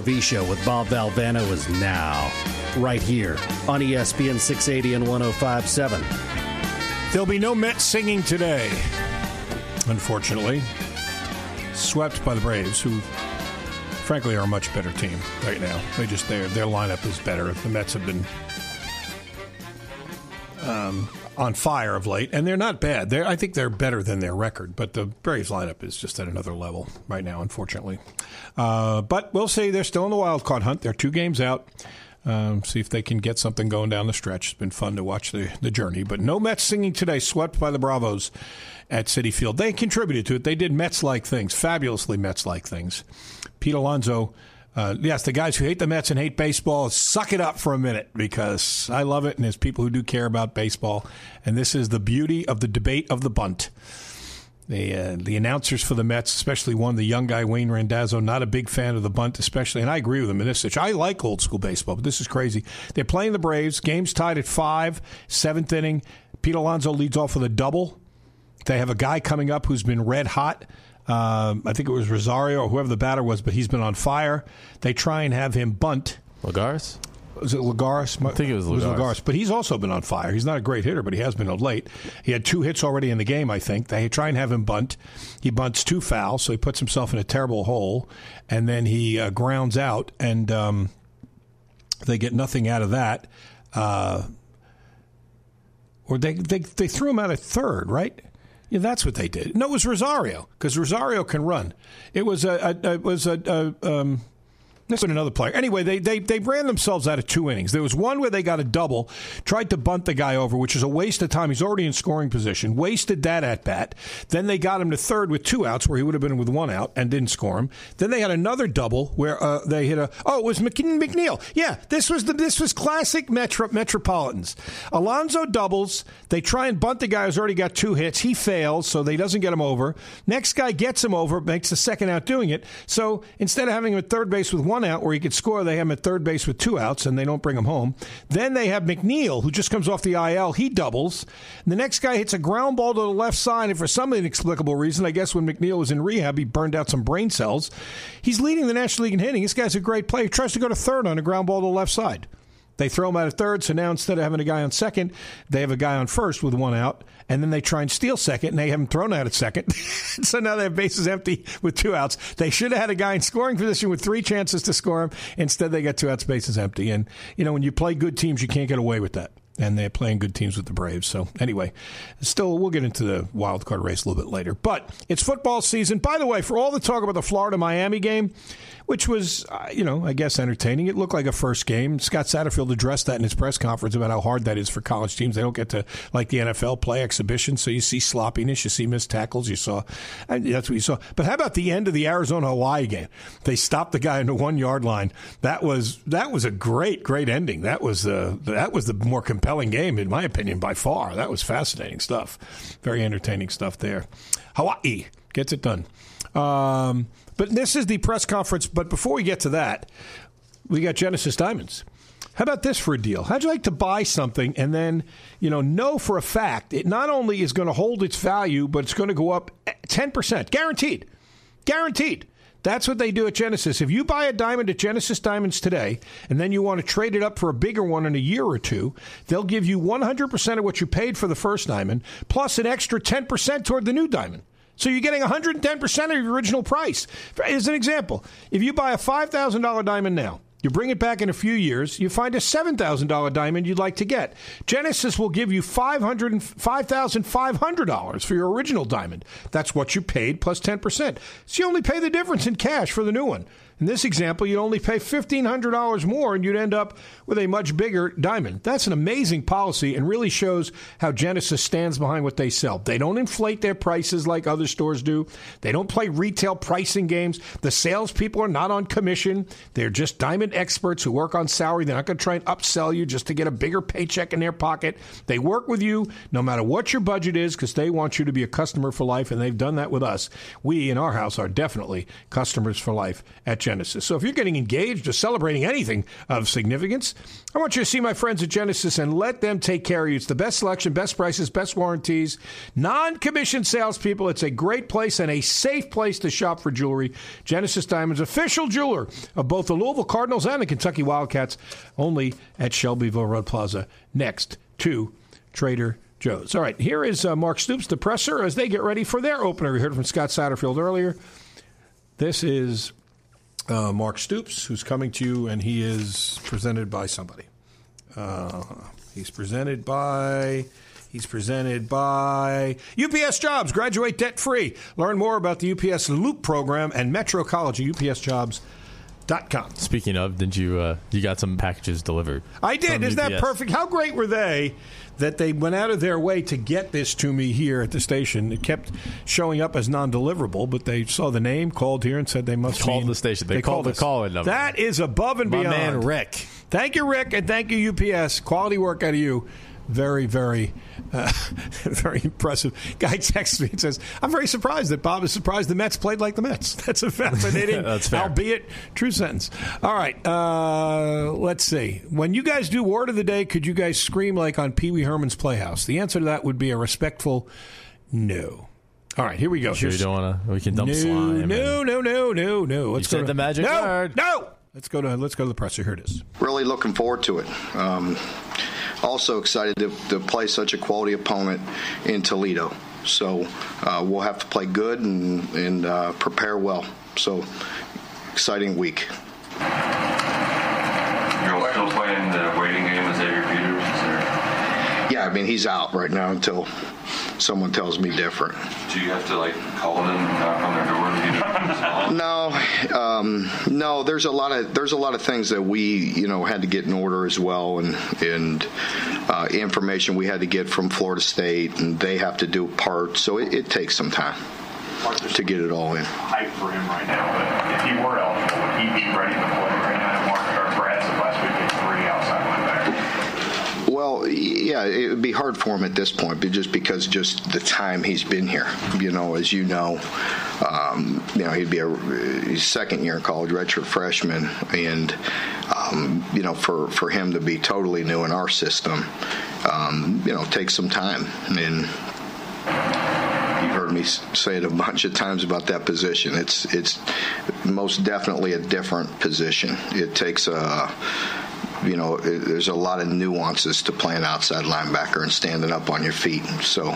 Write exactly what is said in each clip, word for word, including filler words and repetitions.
R V Show with Bob Valvano is now, right here on E S P N six eighty and one oh five point seven. There'll be no Mets singing today, unfortunately. Swept by the Braves, who, frankly, are a much better team right now. They just their their lineup is better. The Mets have been um, on fire of late, and they're not bad. They're, I think they're better than their record, but the Braves lineup is just at another level right now, unfortunately. Uh, but we'll see. They're still in the wild card hunt. They're two games out. Um, see if they can get something going down the stretch. It's been fun to watch the, the journey. But no Mets singing today, swept by the Bravos at Citi Field. They contributed to it. They did Mets-like things, fabulously Mets-like things. Pete Alonso, uh, yes, the guys who hate the Mets and hate baseball, suck it up for a minute, because I love it, and there's people who do care about baseball. And this is the beauty of the debate of the bunt. The, uh, the announcers for the Mets, especially one, the young guy, Wayne Randazzo, not a big fan of the bunt, especially, and I agree with him in this situation. I like old school baseball, but this is crazy. They're playing the Braves. Game's tied at five, seventh inning. Pete Alonso leads off with a double. They have a guy coming up who's been red hot. Um, I think it was Rosario or whoever the batter was, but he's been on fire. They try and have him bunt. Lagares? Was it Lagares? I think it was Lagares. It was Lagares. But he's also been on fire. He's not a great hitter, but he has been of late. He had two hits already in the game, I think. They try and have him bunt. He bunts two fouls, so he puts himself in a terrible hole, and then he uh, grounds out, and um, they get nothing out of that. Uh, or they, they, they threw him out at third, right? Yeah, that's what they did. No, it was Rosario, because Rosario can run. It was a, a, a it was a, a um, this was another player. Anyway, they, they they ran themselves out of two innings. There was one where they got a double, tried to bunt the guy over, which is a waste of time. He's already in scoring position. Wasted that at bat. Then they got him to third with two outs, where he would have been with one out, and didn't score him. Then they had another double where uh, they hit a oh, it was McNeil. Yeah, this was the this was classic Metro, Metropolitans. Alonso doubles. They try and bunt the guy who's already got two hits. He fails, so they doesn't get him over. Next guy gets him over, makes the second out doing it. So instead of having him at third base with one out where he could score, they have him at third base with two outs, and they don't bring him home. Then they have McNeil, who just comes off the I L. He doubles. And the next guy hits a ground ball to the left side, and for some inexplicable reason, I guess when McNeil was in rehab, he burned out some brain cells. He's leading the National League in hitting. This guy's a great player. He tries to go to third on a ground ball to the left side. They throw him out at third, so now instead of having a guy on second, they have a guy on first with one out, and then they try and steal second, and they have him thrown out at second. So now they have bases empty with two outs. They should have had a guy in scoring position with three chances to score him. Instead, they got two outs, bases empty. And, you know, when you play good teams, you can't get away with that. And they're playing good teams with the Braves. So, anyway, still, we'll get into the wild card race a little bit later. But it's football season. By the way, for all the talk about the Florida-Miami game, which was, uh, you know, I guess entertaining. It looked like a first game. Scott Satterfield addressed that in his press conference about how hard that is for college teams. They don't get to, like the N F L, play exhibition, so you see sloppiness, you see missed tackles, you saw, and that's what you saw. But how about the end of the Arizona-Hawaii game? They stopped the guy on the one-yard line. That was that was a great, great ending. That was the that was the more compelling game, in my opinion, by far. That was fascinating stuff. Very entertaining stuff there. Hawaii gets it done. Um, but this is the press conference. But before we get to that, we got Genesis Diamonds. How about this for a deal? How'd you like to buy something and then, you know, know for a fact it not only is going to hold its value, but it's going to go up ten percent. Guaranteed. Guaranteed. That's what they do at Genesis. If you buy a diamond at Genesis Diamonds today, and then you want to trade it up for a bigger one in a year or two, they'll give you one hundred percent of what you paid for the first diamond, plus an extra ten percent toward the new diamond. So you're getting one hundred ten percent of your original price. As an example, if you buy a five thousand dollars diamond now, you bring it back in a few years, you find a seven thousand dollars diamond you'd like to get. Genesis will give you five thousand five hundred dollars for your original diamond. That's what you paid plus ten percent. So you only pay the difference in cash for the new one. In this example, you'd only pay fifteen hundred dollars more, and you'd end up with a much bigger diamond. That's an amazing policy and really shows how Genesis stands behind what they sell. They don't inflate their prices like other stores do. They don't play retail pricing games. The salespeople are not on commission. They're just diamond experts who work on salary. They're not going to try and upsell you just to get a bigger paycheck in their pocket. They work with you no matter what your budget is because they want you to be a customer for life, and they've done that with us. We, in our house, are definitely customers for life at Genesis. Genesis. So if you're getting engaged or celebrating anything of significance, I want you to see my friends at Genesis and let them take care of you. It's the best selection, best prices, best warranties, non-commissioned salespeople. It's a great place and a safe place to shop for jewelry. Genesis Diamonds, official jeweler of both the Louisville Cardinals and the Kentucky Wildcats, only at Shelbyville Road Plaza, next to Trader Joe's. All right, here is uh, Mark Stoops, the presser, as they get ready for their opener. We heard from Scott Satterfield earlier. This is uh, Mark Stoops, who's coming to you, and he is presented by somebody. Uh, he's presented by... He's presented by U P S Jobs. Graduate debt-free. Learn more about the U P S Loop program and Metro College at U P S jobs dot com. Speaking of, did you uh, you got some packages delivered? I did. Isn't that perfect? How great were they that they went out of their way to get this to me here at the station? It kept showing up as non-deliverable, but they saw the name, called here, and said they must call mean, the station. They, they called the us. call-in number. That is above and My beyond. man Rick. Thank you, Rick, and thank you, U P S. Quality work out of you. Very, very, uh, very impressive. Guy texts me and says, I'm very surprised that Bob is surprised the Mets played like the Mets. That's a fascinating, That's fair. albeit true sentence. All right, uh, let's see. When you guys do Word of the Day, could you guys scream like on Pee Wee Herman's Playhouse? The answer to that would be a respectful no. All right, here we go. Sure Here's, you don't want to? We can dump no, slime. No, no, no, no, no. Let's you go said to the magic no, word. No, let's go to let's go to the presser. Here it is. Really looking forward to it. Um, also excited to, to play such a quality opponent in Toledo. So uh, we'll have to play good and, and uh, prepare well. So exciting week. You're still playing the waiting game with Xavier Peters? Is there... Yeah, I mean, he's out right now until someone tells me different. Do you have to, like, call them and knock on their door and get No, um, no. There's a lot of there's a lot of things that we you know had to get in order as well, and and uh, information we had to get from Florida State, and they have to do part. So it, it takes some time to get it all in. Hype for him right now, but if he were eligible, would he be ready to play right now? Mark or Brad said last week they three outside linebackers. Well, yeah, it would be hard for him at this point, but just because just the time he's been here. You know, as you know, um, you know he'd be a he's second year in college, redshirt freshman, and um, you know for, for him to be totally new in our system, um, you know, takes some time. And you've heard me say it a bunch of times about that position. It's it's most definitely a different position. It takes a You know, it, there's a lot of nuances to playing outside linebacker and standing up on your feet. So,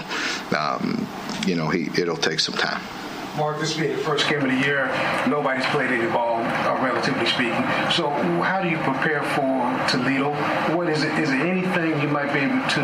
um, you know, he it'll take some time. Mark, this being the first game of the year, nobody's played any ball, uh, relatively speaking. So how do you prepare for Toledo? What is it? Is there anything you might be able to,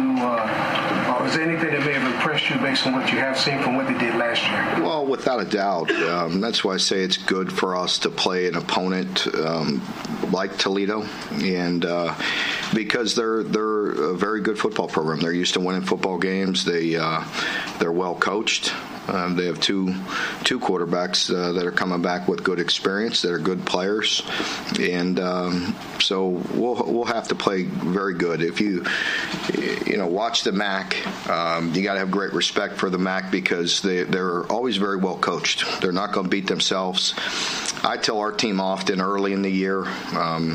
uh, or is there anything that may have impressed you based on what you have seen from what they did last year? Well, without a doubt. Um, that's why I say it's good for us to play an opponent um, like Toledo, and uh, because they're they're a very good football program. They're used to winning football games. They uh, they're well coached. Um, they have two two quarterbacks uh, that are coming back with good experience, that are good players, and um, so we'll we'll have to play very good. If you you know watch the M A C, um, you got to have great respect for the M A C because they they're always very well coached. They're not going to beat themselves. I tell our team often early in the year, um,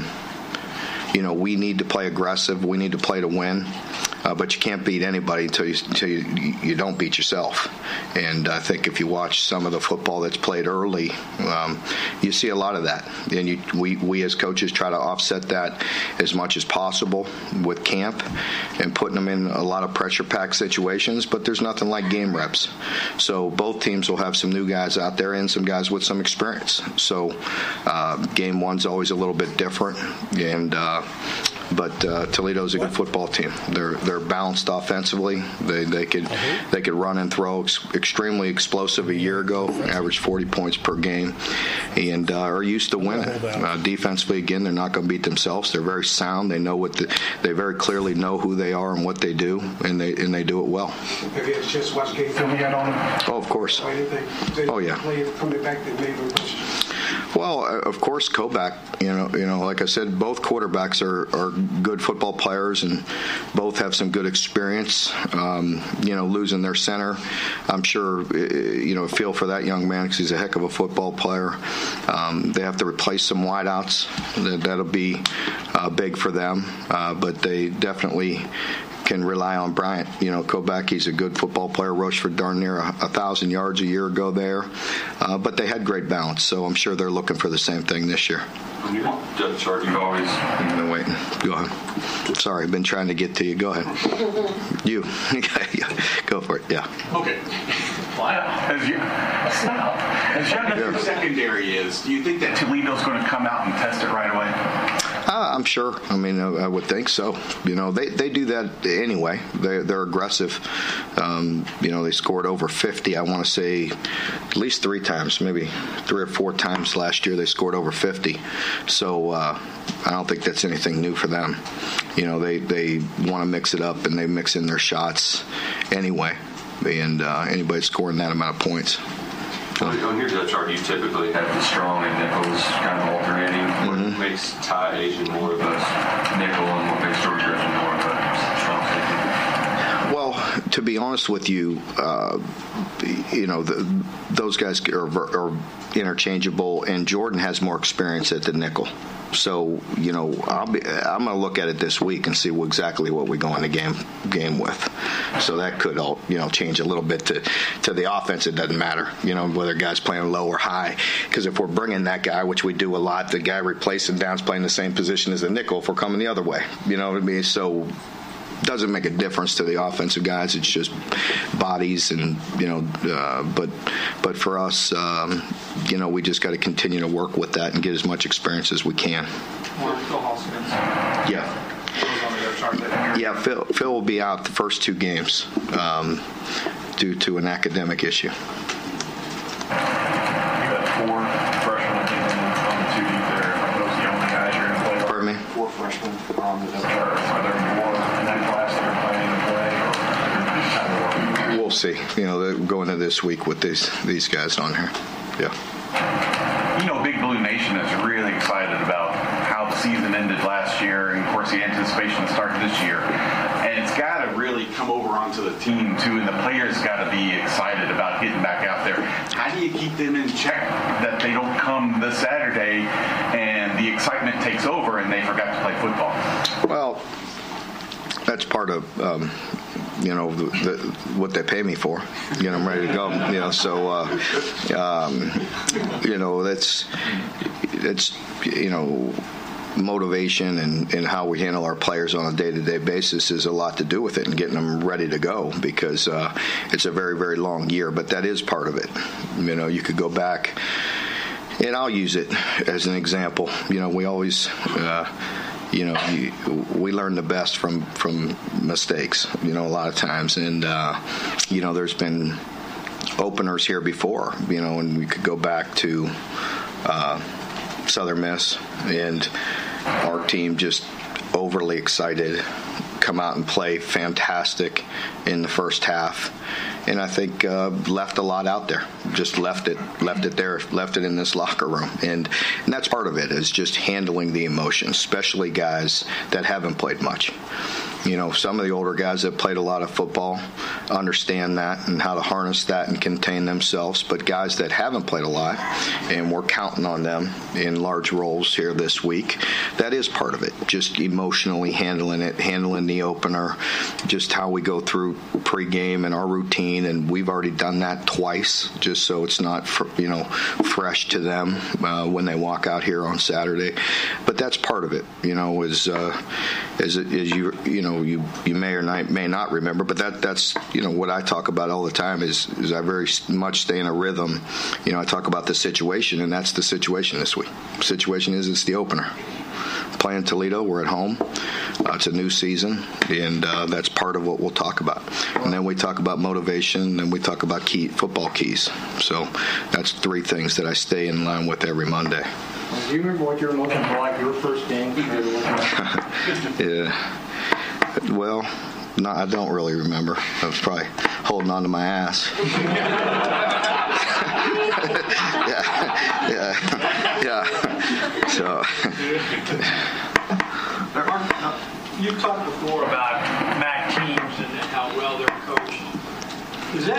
you know, we need to play aggressive. We need to play to win. Uh, but you can't beat anybody until, you, until you, you don't beat yourself. And I think if you watch some of the football that's played early, um, you see a lot of that. And you, we, we as coaches try to offset that as much as possible with camp and putting them in a lot of pressure-packed situations. But there's nothing like game reps. So both teams will have some new guys out there and some guys with some experience. So uh, game one's always a little bit different. And uh, But uh, Toledo's a good football team. They're they're balanced offensively. They they could uh-huh. they could run and throw. Ex- extremely explosive a year ago. Averaged forty points per game, and uh, are used to winning. Uh, defensively, again, they're not going to beat themselves. They're very sound. They know what the, they very clearly know who they are and what they do, and they and they do it well. Have you had a chance to watch game film yet on them? Oh, of course. Or anything? Oh yeah. Players coming back that maybe. Well, of course, Kovac, you know, you know, like I said, both quarterbacks are, are good football players and both have some good experience. Um, you know, losing their center, I'm sure, you know, feel for that young man because he's a heck of a football player. Um, they have to replace some wideouts. That, that'll be uh, big for them, uh, but they definitely can rely on Bryant. You know, Kovac, he's a good football player. Rochefort darn near a, a thousand yards a year ago there. Uh, but they had great balance, so I'm sure they're looking for the same thing this year. When you depth chart, you always... I've been waiting. Go ahead. Sorry, I've been trying to get to you. Go ahead. You. Go for it. Yeah. Okay. As, you, as young as your secondary is, do you think that Toledo's going to come out and test it right away? Uh, I'm sure. I mean, I, I would think so. You know, they, they do that anyway. They, they're aggressive. Um, you know, they scored over fifty, I want to say, at least three times, maybe three or four times last year they scored over fifty. So uh, I don't think that's anything new for them. You know, they, they want to mix it up, and they mix in their shots anyway. And uh, anybody scoring that amount of points. On your depth chart, you typically have the strong and nickels kind of alternating. Mm-hmm. What makes Ty Asian more of a nickel and what makes George Griffin more of a strong safety? Well, to be honest with you, uh, you know, the, those guys are, are interchangeable, and Jordan has more experience at the nickel. So, you know, I'll be, I'm going to look at it this week and see what, exactly what we go in the game game with. So that could all, you know, change a little bit to, to the offense. It doesn't matter, you know, whether a guy's playing low or high. Because if we're bringing that guy, which we do a lot, the guy replacing down's playing the same position as the nickel if we're coming the other way. You know what I mean? So doesn't make a difference to the offensive guys. It's just bodies, and you know. Uh, but but for us, um, you know, we just got to continue to work with that and get as much experience as we can. Yeah. Yeah, Phil, Phil will be out the first two games um, due to an academic issue. You got four freshmen on the two deep there. Are those the only guys you're going to play? Pardon me? Four freshmen on the depth chart. Are there more in that class that are planning to play? Or kind of we'll see. You know, they're going into this week with these these guys on here. Yeah. You know, Big Blue Nation is really excited about how the season ended last year, and of course the anticipation started this year. And it's got to really come over onto the team too, and the players got to be excited about getting back out there. How do you keep them in check that they don't come this Saturday and the excitement takes over and they forgot to play football? Well, that's part of um, you know the, the, what they pay me for. You know, I'm ready to go. You know, so uh, um, you know that's it's you know. motivation and, and how we handle our players on a day-to-day basis is a lot to do with it and getting them ready to go, because uh, it's a very, very long year, but that is part of it. You know, you could go back, and I'll use it as an example. You know, we always, uh, you know, you, we learn the best from, from mistakes, you know, a lot of times. And, uh, you know, there's been openers here before, you know, and we could go back to uh, Southern Miss, and our team just overly excited, come out and play fantastic in the first half, and I think uh, left a lot out there. Just left it, left it there, left it in this locker room, and, and that's part of it, is just handling the emotions, especially guys that haven't played much. You know, some of the older guys that played a lot of football understand that and how to harness that and contain themselves. But guys that haven't played a lot, and we're counting on them in large roles here this week, that is part of it. Just emotionally handling it, handling the opener, just how we go through pregame and our routine. And we've already done that twice, just so it's not, fr- you know, fresh to them uh, when they walk out here on Saturday. But that's part of it, you know, is uh, as, as you, you know, you you may or not, may not remember, but that that's you know what I talk about all the time is is I very much stay in a rhythm. You know, I talk about the situation, and that's the situation this week. The situation is it's the opener. Playing Toledo, we're at home. Uh, it's a new season, and uh, that's part of what we'll talk about. And then we talk about motivation, and we talk about key football keys. So that's three things that I stay in line with every Monday. Do you remember what your emotions were like your first game? Yeah. Well, no, I don't really remember. I was probably holding on to my ass. yeah, yeah.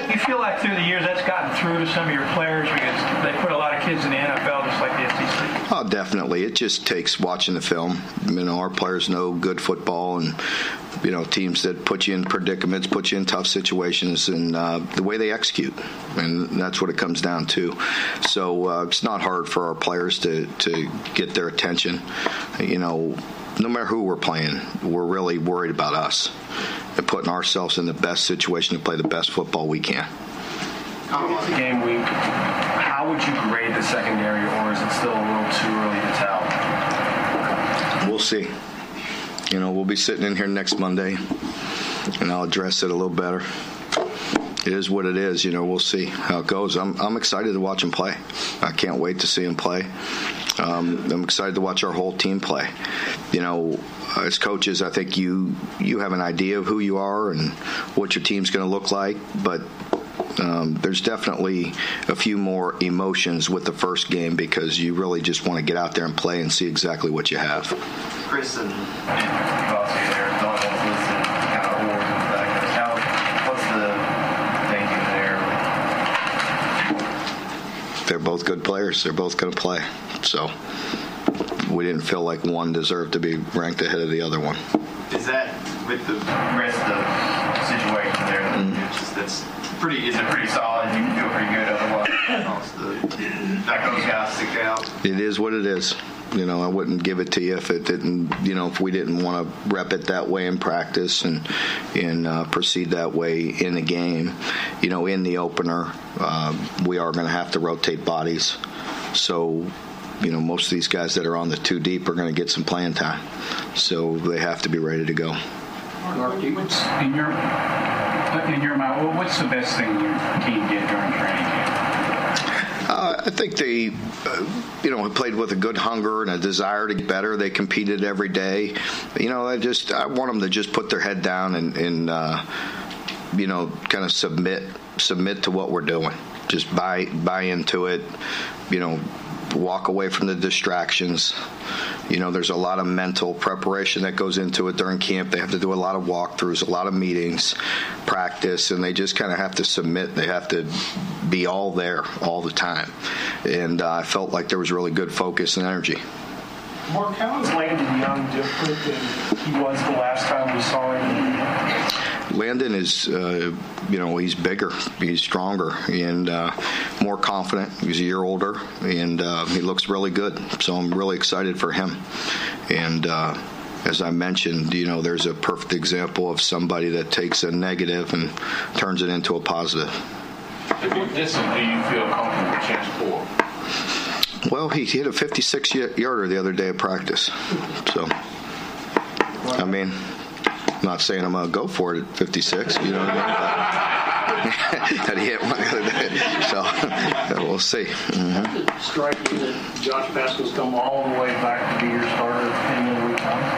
you feel like through the years that's gotten through to some of your players because they put a lot of kids in the N F L just like the S E C? Oh, definitely. It just takes watching the film. You know, our players know good football, and you know, teams that put you in predicaments, put you in tough situations, and uh, the way they execute, and that's what it comes down to. So uh, it's not hard for our players to to get their attention. You know, no matter who we're playing, we're really worried about us and putting ourselves in the best situation to play the best football we can. Game week, how would you grade the secondary, or is it still a little too early to tell? We'll see. You know, we'll be sitting in here next Monday, and I'll address it a little better. It is what it is. You know, we'll see how it goes. I'm I'm excited to watch him play. I can't wait to see him play. Um, I'm excited to watch our whole team play. You know, as coaches, I think you you have an idea of who you are and what your team's going to look like, but Um, there's definitely a few more emotions with the first game because you really just want to get out there and play and see exactly what you have. Chris and Bossy there, no one else listening, kind of awards and that. How, what's the thinking there? They're both good players. They're both going to play. So we didn't feel like one deserved to be ranked ahead of the other one. Is that with the rest of the situation there? Mm-hmm. It's just, that's pretty. Is it pretty solid? You feel pretty good otherwise. That those guys stick out. It is what it is. You know, I wouldn't give it to you if it didn't. You know, if we didn't want to rep it that way in practice and and uh, proceed that way in the game. You know, in the opener, uh, we are going to have to rotate bodies. So, you know, most of these guys that are on the two deep are going to get some playing time. So they have to be ready to go. What's in your in your mind? What's the best thing your team did during training camp? Uh, I think they, uh, you know, played with a good hunger and a desire to get better. They competed every day. You know, I just I want them to just put their head down and, and uh, you know, kind of submit submit to what we're doing. Just buy buy into it. You know, walk away from the distractions. You know, there's a lot of mental preparation that goes into it during camp. They have to do a lot of walkthroughs, a lot of meetings, practice, and they just kind of have to submit. They have to be all there all the time. And uh, I felt like there was really good focus and energy. Mark, how is Landon Young different than he was the last time we saw him? Landon is, uh, you know, he's bigger, he's stronger, and uh, more confident. He's a year older, and uh, he looks really good. So I'm really excited for him. And uh, as I mentioned, you know, there's a perfect example of somebody that takes a negative and turns it into a positive. If you listen, do you feel comfortable with Chance Poore? Well, he hit a fifty-six yarder the other day at practice. So, I mean, I'm not saying I'm going to go for it at fifty-six, you know what I mean? That he hit one the other day. So, we'll see. Mm-hmm. Does it strike you that Josh Pascal's come all the way back to be your starter in the week time?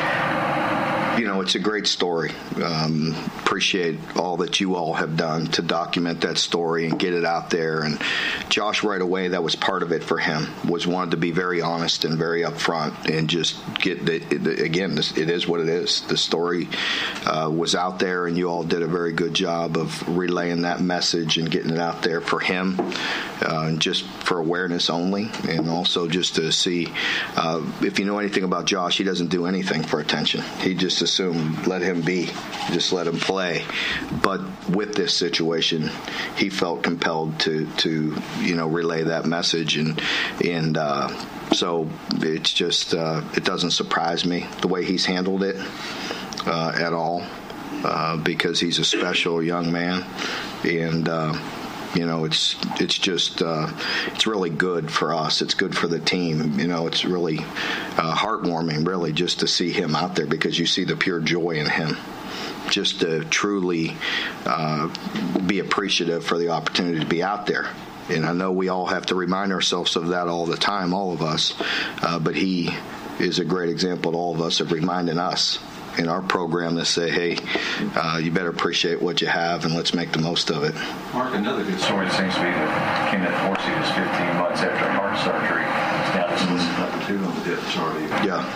You know, it's a great story. Um, appreciate all that you all have done to document that story and get it out there. And Josh, right away, that was part of it for him, was wanted to be very honest and very upfront and just get the, the again, this, it is what it is. The story uh, was out there, and you all did a very good job of relaying that message and getting it out there for him, uh, just for awareness only, and also just to see uh, if you know anything about Josh, he doesn't do anything for attention. He just assume let him be, just let him play. But with this situation, he felt compelled to to you know relay that message, and and uh, so it's just uh, it doesn't surprise me the way he's handled it uh, at all, uh, because he's a special young man, and. Uh, You know, it's it's just uh, it's really good for us. It's good for the team. You know, it's really uh, heartwarming, really, just to see him out there, because you see the pure joy in him. Just to truly uh, be appreciative for the opportunity to be out there. And I know we all have to remind ourselves of that all the time, all of us. Uh, but he is a great example to all of us of reminding us in our program to say, hey, uh, you better appreciate what you have and let's make the most of it. Mark, another good story seems to be that Kenneth Horsey was fifteen months after heart surgery. Now this is number two on the depth chart. Yeah.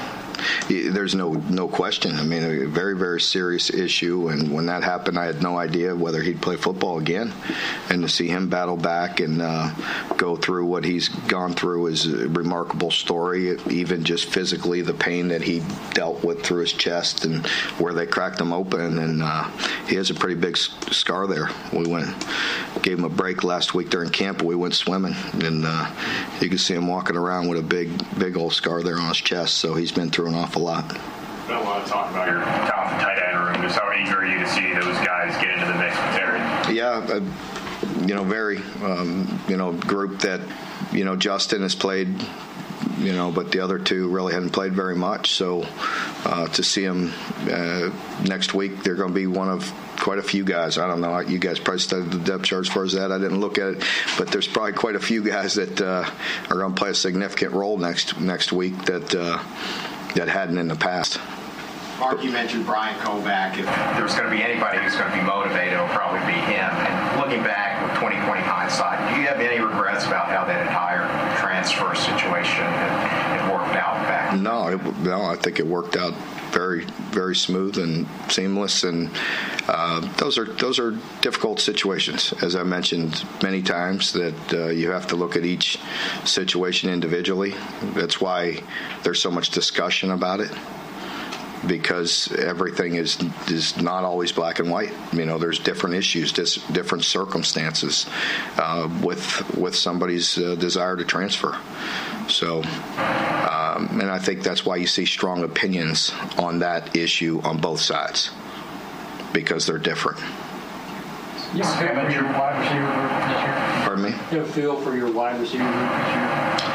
there's no no question. I mean, a very, very serious issue. And when that happened, I had no idea whether he'd play football again. And to see him battle back and uh, go through what he's gone through is a remarkable story. Even just physically, the pain that he dealt with through his chest and where they cracked him open. And uh, he has a pretty big scar there. We went, gave him a break last week during camp. We went swimming, and uh, you can see him walking around with a big, big old scar there on his chest. So he's been through an awful lot. Been a lot of talk about your talented tight end room. Just how eager are you to see those guys get into the mix with Terry? Yeah, uh, you know, very, um, you know, group that, you know, Justin has played, you know, but the other two really hadn't played very much. So uh, to see them uh, next week, they're going to be one of quite a few guys. I don't know. You guys probably studied the depth chart as far as that. I didn't look at it, but there's probably quite a few guys that uh, are going to play a significant role next next week that uh, that hadn't in the past. Mark, you mentioned Brian Kovac. If there's going to be anybody who's going to be motivated, it'll probably be him. And looking back with twenty twenty hindsight, do you have any regrets about how that entire transfer situation had, had worked out back? No, it, no, I think it worked out very, very smooth and seamless. And uh, those are those are difficult situations, as I mentioned many times. That uh, you have to look at each situation individually. That's why there's so much discussion about it, because everything is is not always black and white. You know, there's different issues, just different circumstances uh, with with somebody's uh, desire to transfer. So, um, and I think that's why you see strong opinions on that issue on both sides, because they're different. You have a feel for your wide receiver group this year? Pardon me? You have a feel for your wide receiver group this year?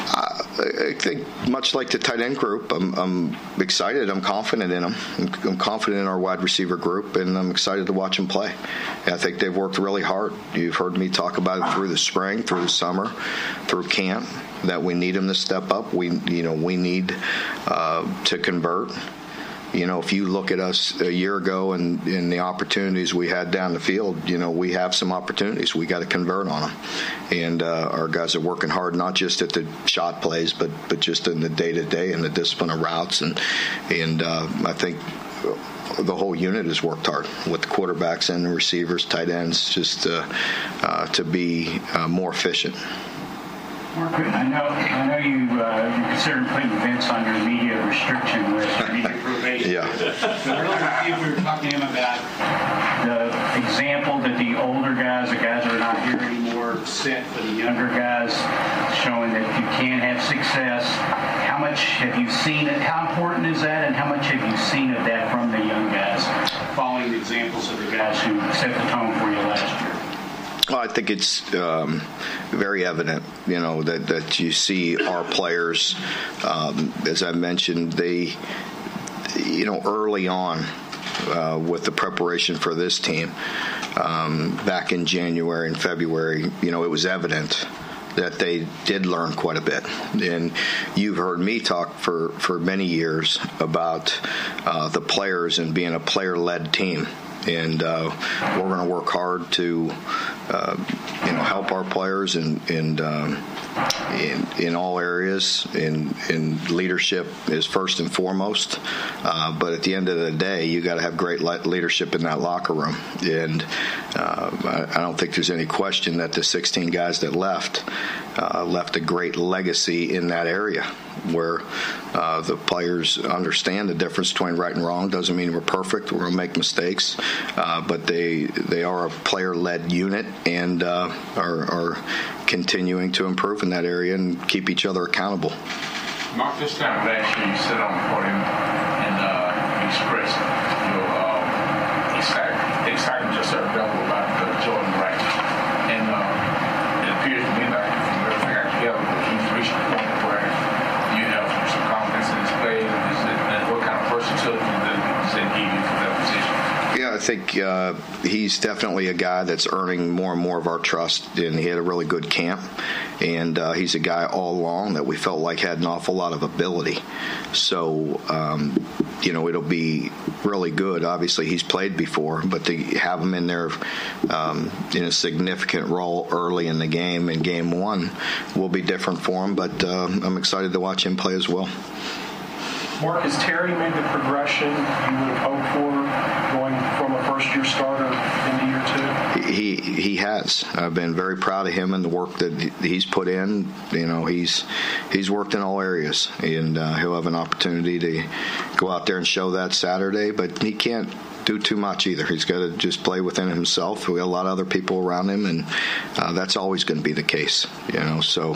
I think much like the tight end group, I'm, I'm excited. I'm confident in them. I'm, I'm confident in our wide receiver group, and I'm excited to watch them play. I think they've worked really hard. You've heard me talk about it through the spring, through the summer, through camp, that we need them to step up. We, you know, we need uh, to convert. You know, if you look at us a year ago and, and the opportunities we had down the field, you know, we have some opportunities. We got to convert on them. And uh, our guys are working hard, not just at the shot plays, but, but just in the day-to-day and the discipline of routes. And, and uh, I think the whole unit has worked hard with the quarterbacks and the receivers, tight ends, just uh, uh, to be uh, more efficient. Mark, I know, I know you uh, you considered putting Vince on your media restriction list, or media probation. Yeah. But really, if we were talking to him about the example that the older guys, the guys that are not here anymore, set for the younger guys, showing that you can have success. How much have you seen it? How important is that, and how much have you seen of that from the young guys, following the examples of the guys who set the tone for you last year? Well, I think it's um, very evident, you know, that, that you see our players, um, as I mentioned, they, you know, early on uh, with the preparation for this team, um, back in January and February, you know, it was evident that they did learn quite a bit. And you've heard me talk for, for many years about uh, the players and being a player-led team. And uh, we're going to work hard to, uh, you know, help our players in in um, in, in all areas. In in leadership is first and foremost. Uh, but at the end of the day, you got to have great leadership in that locker room. And uh, I, I don't think there's any question that the sixteen guys that left uh, left a great legacy in that area, where uh, the players understand the difference between right and wrong. Doesn't mean we're perfect. We're going to make mistakes. Uh, but they they are a player-led unit and uh, are, are continuing to improve in that area and keep each other accountable. Mark, this time last year you stood on the podium and uh, expressed your uh, excitement, excitement just sort of double about uh, Jordan Wright. And uh, it appears to me like from everything I can gather, he's reached a point where you have some confidence in his play. And what kind of versatility does it give you for that position? Yeah, I think uh, he's definitely a guy that's earning more and more of our trust, and he had a really good camp. And uh, he's a guy all along that we felt like had an awful lot of ability. So, um, you know, it'll be really good. Obviously, he's played before, but to have him in there um, in a significant role early in the game, in game one, will be different for him. But uh, I'm excited to watch him play as well. Mark, has Terry made the progression you would have hoped for going from a first-year starter into year two? He he has. I've been very proud of him and the work that he's put in. You know, he's he's worked in all areas, and uh, he'll have an opportunity to go out there and show that Saturday. But he can't do too much either. He's got to just play within himself. We got a lot of other people around him, and uh, that's always going to be the case. You know, so.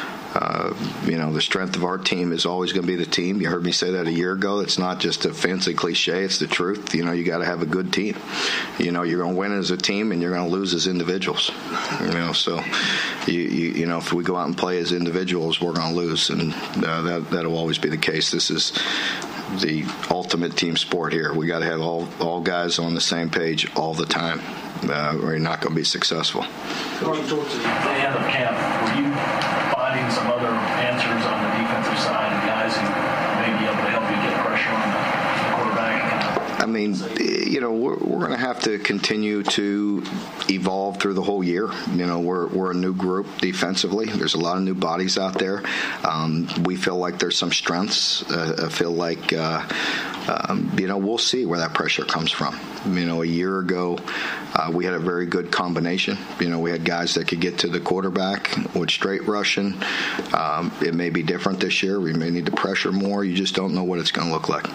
Uh, you know, the strength of our team is always going to be the team. You heard me say that a year ago. It's not just a fancy cliche. It's the truth. You know, you got to have a good team. You know, you're going to win as a team and you're going to lose as individuals. You know, so, you, you, you know, if we go out and play as individuals, we're going to lose. And uh, that, that'll always be the case. This is the ultimate team sport here. We got to have all, all guys on the same page all the time. Uh, or you're not going to be successful. Going towards the end of camp, were you finding some other answers on the defensive side and guys who may be able to help you get pressure on the quarterback? I mean, you know, we're, we're going to have to continue to evolve through the whole year. You know, we're we're a new group defensively. There's a lot of new bodies out there. Um, we feel like there's some strengths. Uh, I feel like, uh, um, you know, we'll see where that pressure comes from. You know, a year ago, uh, we had a very good combination. You know, we had guys that could get to the quarterback with straight rushing. Um, it may be different this year. We may need to pressure more. You just don't know what it's going to look like.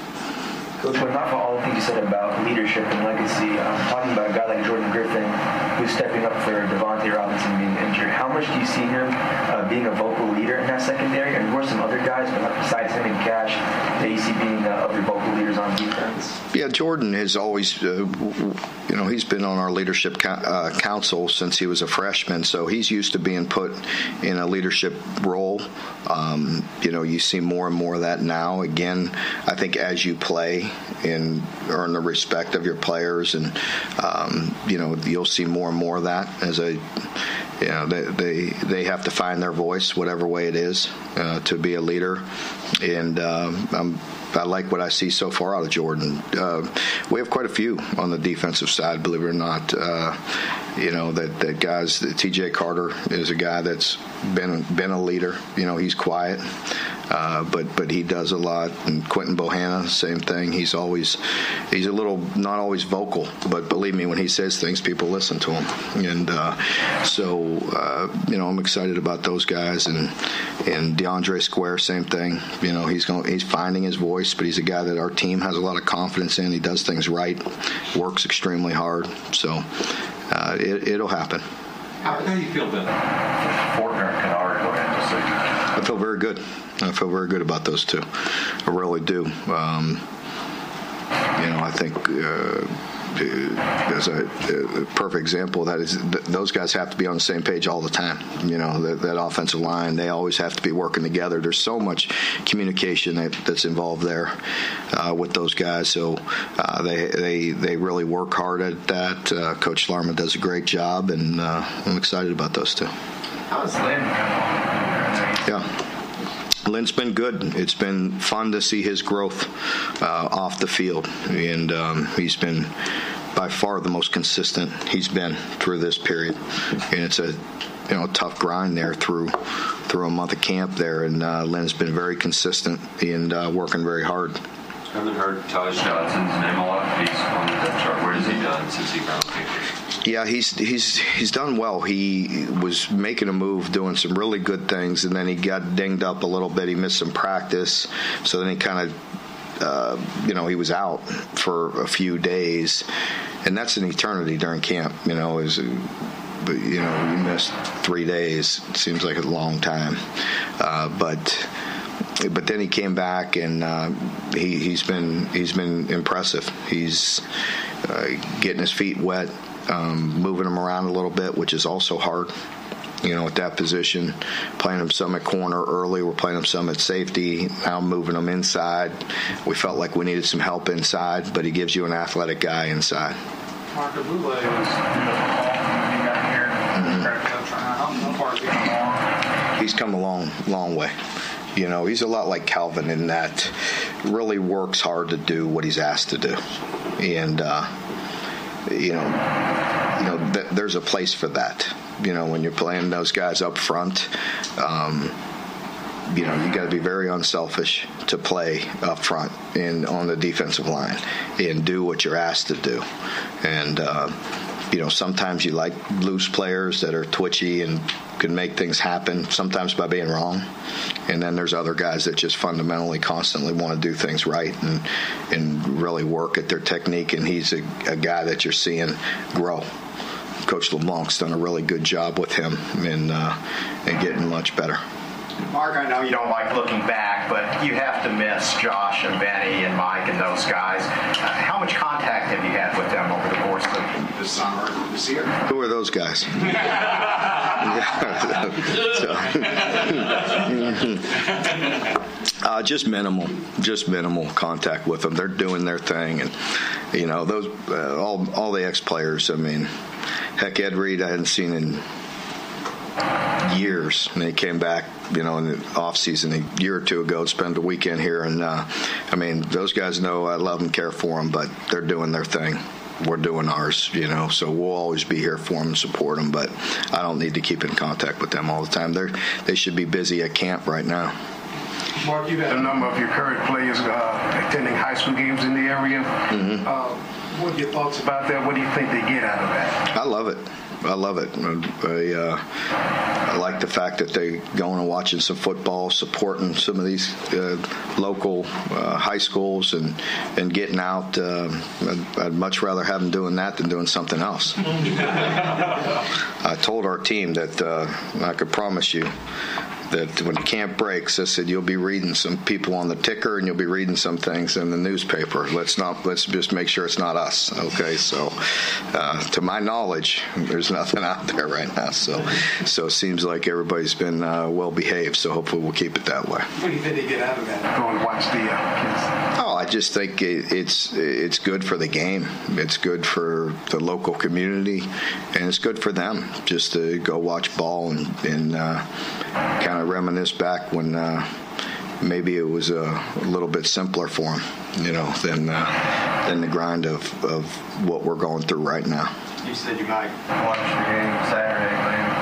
Coach, but not for all the things you said about leadership and legacy. I'm talking about a guy like Jordan Griffin, who's stepping up for Devontae Robinson being injured. How much do you see him uh, being a vocal leader in that secondary? And who are some other guys, but besides him and Cash, that you see being uh, other vocal leaders on defense? Yeah, Jordan has always, uh, you know, he's been on our leadership co- uh, council since he was a freshman, so he's used to being put in a leadership role. Um, you know, you see more and more of that now. Again, I think as you play and earn the respect of your players, and um, you know, you'll see more and more of that as a, you know, they they, they have to find their voice, whatever way it is, uh, to be a leader. And um, I'm, I like what I see so far out of Jordan. Uh, we have quite a few on the defensive side, believe it or not. Uh, you know, that, that guys, T J Carter is a guy that's been been a leader. You know, he's quiet, uh, but but he does a lot. And Quentin Bohanna, same thing. He's always, he's a little, not always vocal, but believe me, when he says things, people listen to him. And uh, so, uh, you know, I'm excited about those guys. And and DeAndre Square, same thing. You know, he's going, he's finding his voice, but he's a guy that our team has a lot of confidence in. He does things right, works extremely hard. So uh, it, it'll happen. How, how do you feel then? Fortner and Kennard, go ahead. Just so I feel very good. I feel very good about those two. I really do. Um, you know, I think uh, as a, a perfect example of that is th- those guys have to be on the same page all the time. You know, that, that offensive line, they always have to be working together. There's so much communication that, that's involved there uh, with those guys. So uh, they they they really work hard at that. Uh, Coach Schlarman does a great job, and uh, I'm excited about those two. How's Lynn coming Yeah. Lynn's been good. It's been fun to see his growth uh, off the field, and um, he's been by far the most consistent he's been through this period. And it's a you know tough grind there through through a month of camp there, and uh, Lynn's been very consistent and uh, working very hard. I haven't heard Taj Johnson's name a lot. He's on the depth chart. What has he done since he found papers? Yeah, he's he's he's done well. He was making a move, doing some really good things, and then he got dinged up a little bit. He missed some practice, so then he kind of, uh, you know, he was out for a few days, and that's an eternity during camp. You know, is but you know, you missed three days. It seems like a long time, uh, but. But then he came back, and uh, he, he's been he's been impressive. He's uh, getting his feet wet, um, moving him around a little bit, which is also hard. You know, at that position, playing him some at corner early, we're playing him some at safety. Now moving him inside. We felt like we needed some help inside, but he gives you an athletic guy inside. Mark Abule was difficult when he got here. Mm-hmm. How far has he come along? He's come a long, long way. You know, he's a lot like Calvin in that really works hard to do what he's asked to do. And, uh, you know, you know th- there's a place for that. You know, when you're playing those guys up front, um, you know, you got to be very unselfish to play up front and on the defensive line and do what you're asked to do. And, uh, you know, sometimes you like loose players that are twitchy and can make things happen, sometimes by being wrong. And then there's other guys that just fundamentally constantly want to do things right and and really work at their technique. And he's a, a guy that you're seeing grow. Coach LeBlanc's done a really good job with him and, uh, and getting much better. Mark, I know you don't like looking back, but you have to miss Josh and Benny and Mike and those guys. Uh, how much contact have you had with them over the course of this summer, this year? Who are those guys? uh, just minimal, just minimal contact with them. They're doing their thing, and you know those uh, all all the ex-players. I mean, heck, Ed Reed I hadn't seen in years, and he came back, you know, in the off season a year or two ago to spend a weekend here, and uh, I mean, those guys know I love and care for them, but they're doing their thing. We're doing ours, you know, so we'll always be here for them and support them, but I don't need to keep in contact with them all the time. They're they should be busy at camp right now. Mark, you've had a number of your current players uh, attending high school games in the area. Mm-hmm. Uh, what are your thoughts about that? What do you think they get out of that? I love it. I love it. I, uh, I like the fact that they going and watching some football, supporting some of these uh, local uh, high schools, and and getting out. Uh, I'd, I'd much rather have them doing that than doing something else. I told our team that uh, I could promise you that when camp breaks, I said, you'll be reading some people on the ticker and you'll be reading some things in the newspaper. Let's not, let's just make sure it's not us. Okay. So, uh, to my knowledge, there's nothing out there right now. So, so it seems like everybody's been uh, well behaved. So hopefully we'll keep it that way. What do you think they get out of that? Go and watch the uh, kids. Oh, I just think it, it's, it's good for the game. It's good for the local community, and it's good for them just to go watch ball and, and uh, kind of reminisce back when uh, maybe it was a, a little bit simpler for them, you know, than uh, than the grind of, of what we're going through right now. You said you might watch your game Saturday,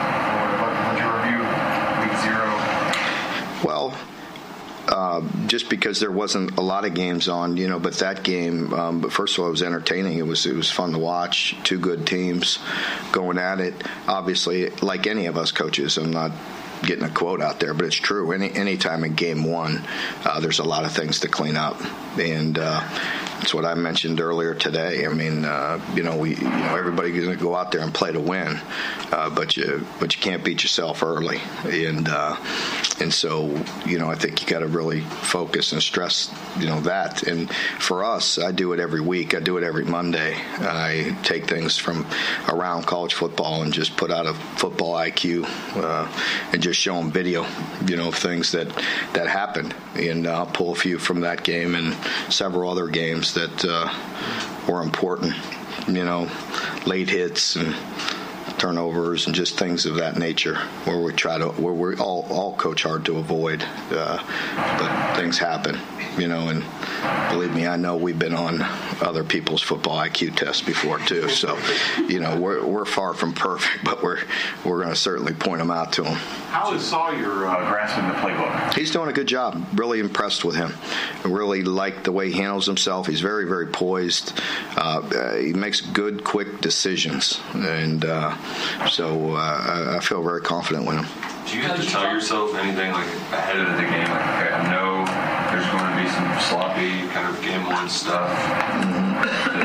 but what's your review week zero? Well, uh, just because there wasn't a lot of games on, you know, but that game, um, but first of all, it was entertaining. It was it was fun to watch. Two good teams going at it. Obviously, like any of us coaches, I'm not getting a quote out there, but it's true. Any any time in game one, uh, there's a lot of things to clean up, and uh, it's what I mentioned earlier today. I mean, uh, you know, we, you know, everybody's going to go out there and play to win, uh, but you but you can't beat yourself early, and uh, and so you know, I think you got to really focus and stress, you know, that. And for us, I do it every week. I do it every Monday. I take things from around college football and just put out a football I Q uh, and just show them video, you know, things that that happened, and I'll pull a few from that game and several other games that uh, were important, you know, late hits and turnovers and just things of that nature, where we try to, where we all all coach hard to avoid, uh, but things happen, you know, and believe me, I know we've been on other people's football I Q tests before too. So, you know, we're we're far from perfect, but we're we're going to certainly point them out to them. How is Sawyer uh, grasping the playbook? He's doing a good job. Really impressed with him. I really like the way he handles himself. He's very, very poised. Uh, he makes good, quick decisions, and uh, so uh, I, I feel very confident with him. Do you have to tell yourself anything like ahead of the game? Like, okay, I know there's going to be some sloppy kind of game one stuff. Mm-hmm.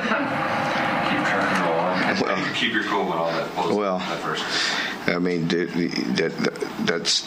Keep trucking along. Well, keep your cool when all that pulls well, at first. I mean, that, that that's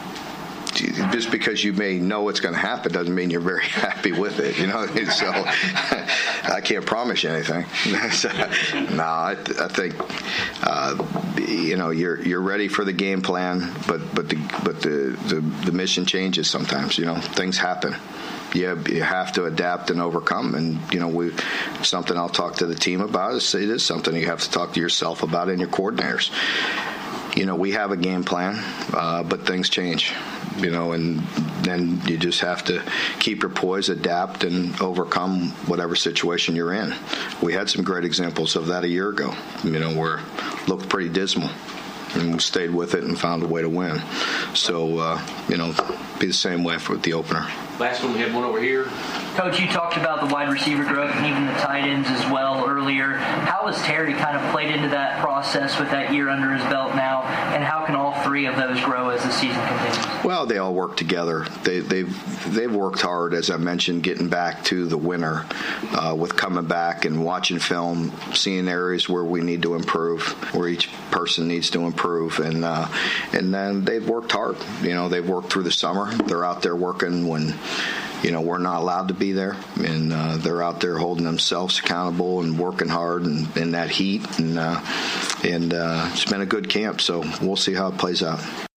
just because you may know it's going to happen doesn't mean you're very happy with it, you know. So I can't promise you anything. so, no, I, th- I think uh, you know you're you're ready for the game plan, but but the but the, the, the mission changes sometimes. You know, things happen. You, you have to adapt and overcome, and you know we something I'll talk to the team about. Is it is something you have to talk to yourself about and your coordinators. You know, we have a game plan, uh, but things change, you know, and then you just have to keep your poise, adapt, and overcome whatever situation you're in. We had some great examples of that a year ago, you know, where it looked pretty dismal. and we stayed with it and found a way to win. So, uh, you know, be the same way for the opener. Last one, we had one over here. Coach, you talked about the wide receiver growth and even the tight ends as well earlier. How has Terry kind of played into that process with that year under his belt now, and how can all three of those grow as the season continues? Well, they all work together. They, they've they've worked hard, as I mentioned, getting back to the winner uh, with coming back and watching film, seeing areas where we need to improve, where each person needs to improve, and uh, and then they've worked hard. You know, they've worked through the summer. They're out there working when, you know, we're not allowed to be there, and uh, they're out there holding themselves accountable and working hard and in that heat, and uh, and uh, it's been a good camp, so we'll see how it plays out.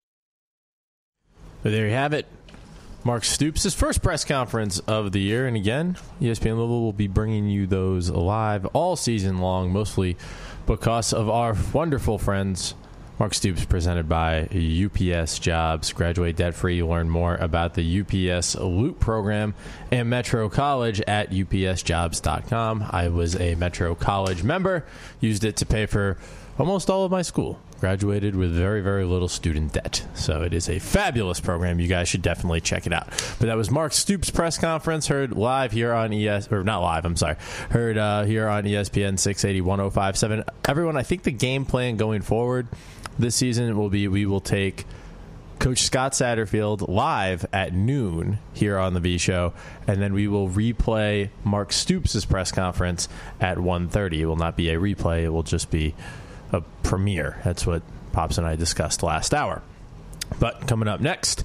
But there you have it. Mark Stoops, his first press conference of the year, and again, E S P N Louisville will be bringing you those live all season long, mostly because of our wonderful friends. Mark Stoops, presented by U P S Jobs. Graduate debt-free. Learn more about the U P S Loop program and Metro College at U P S jobs dot com. I was a Metro College member, used it to pay for almost all of my school. Graduated with very, very little student debt. So it is a fabulous program. You guys should definitely check it out. But that was Mark Stoops' press conference, heard live here on E S, or not live, I'm sorry, heard uh, here on E S P N six eighty, one oh five point seven. Everyone, I think the game plan going forward this season will be we will take Coach Scott Satterfield live at noon here on the V Show, and then we will replay Mark Stoops' press conference at one thirty. It will not be a replay. It will just be a premiere. That's what Pops and I discussed last hour. But coming up next,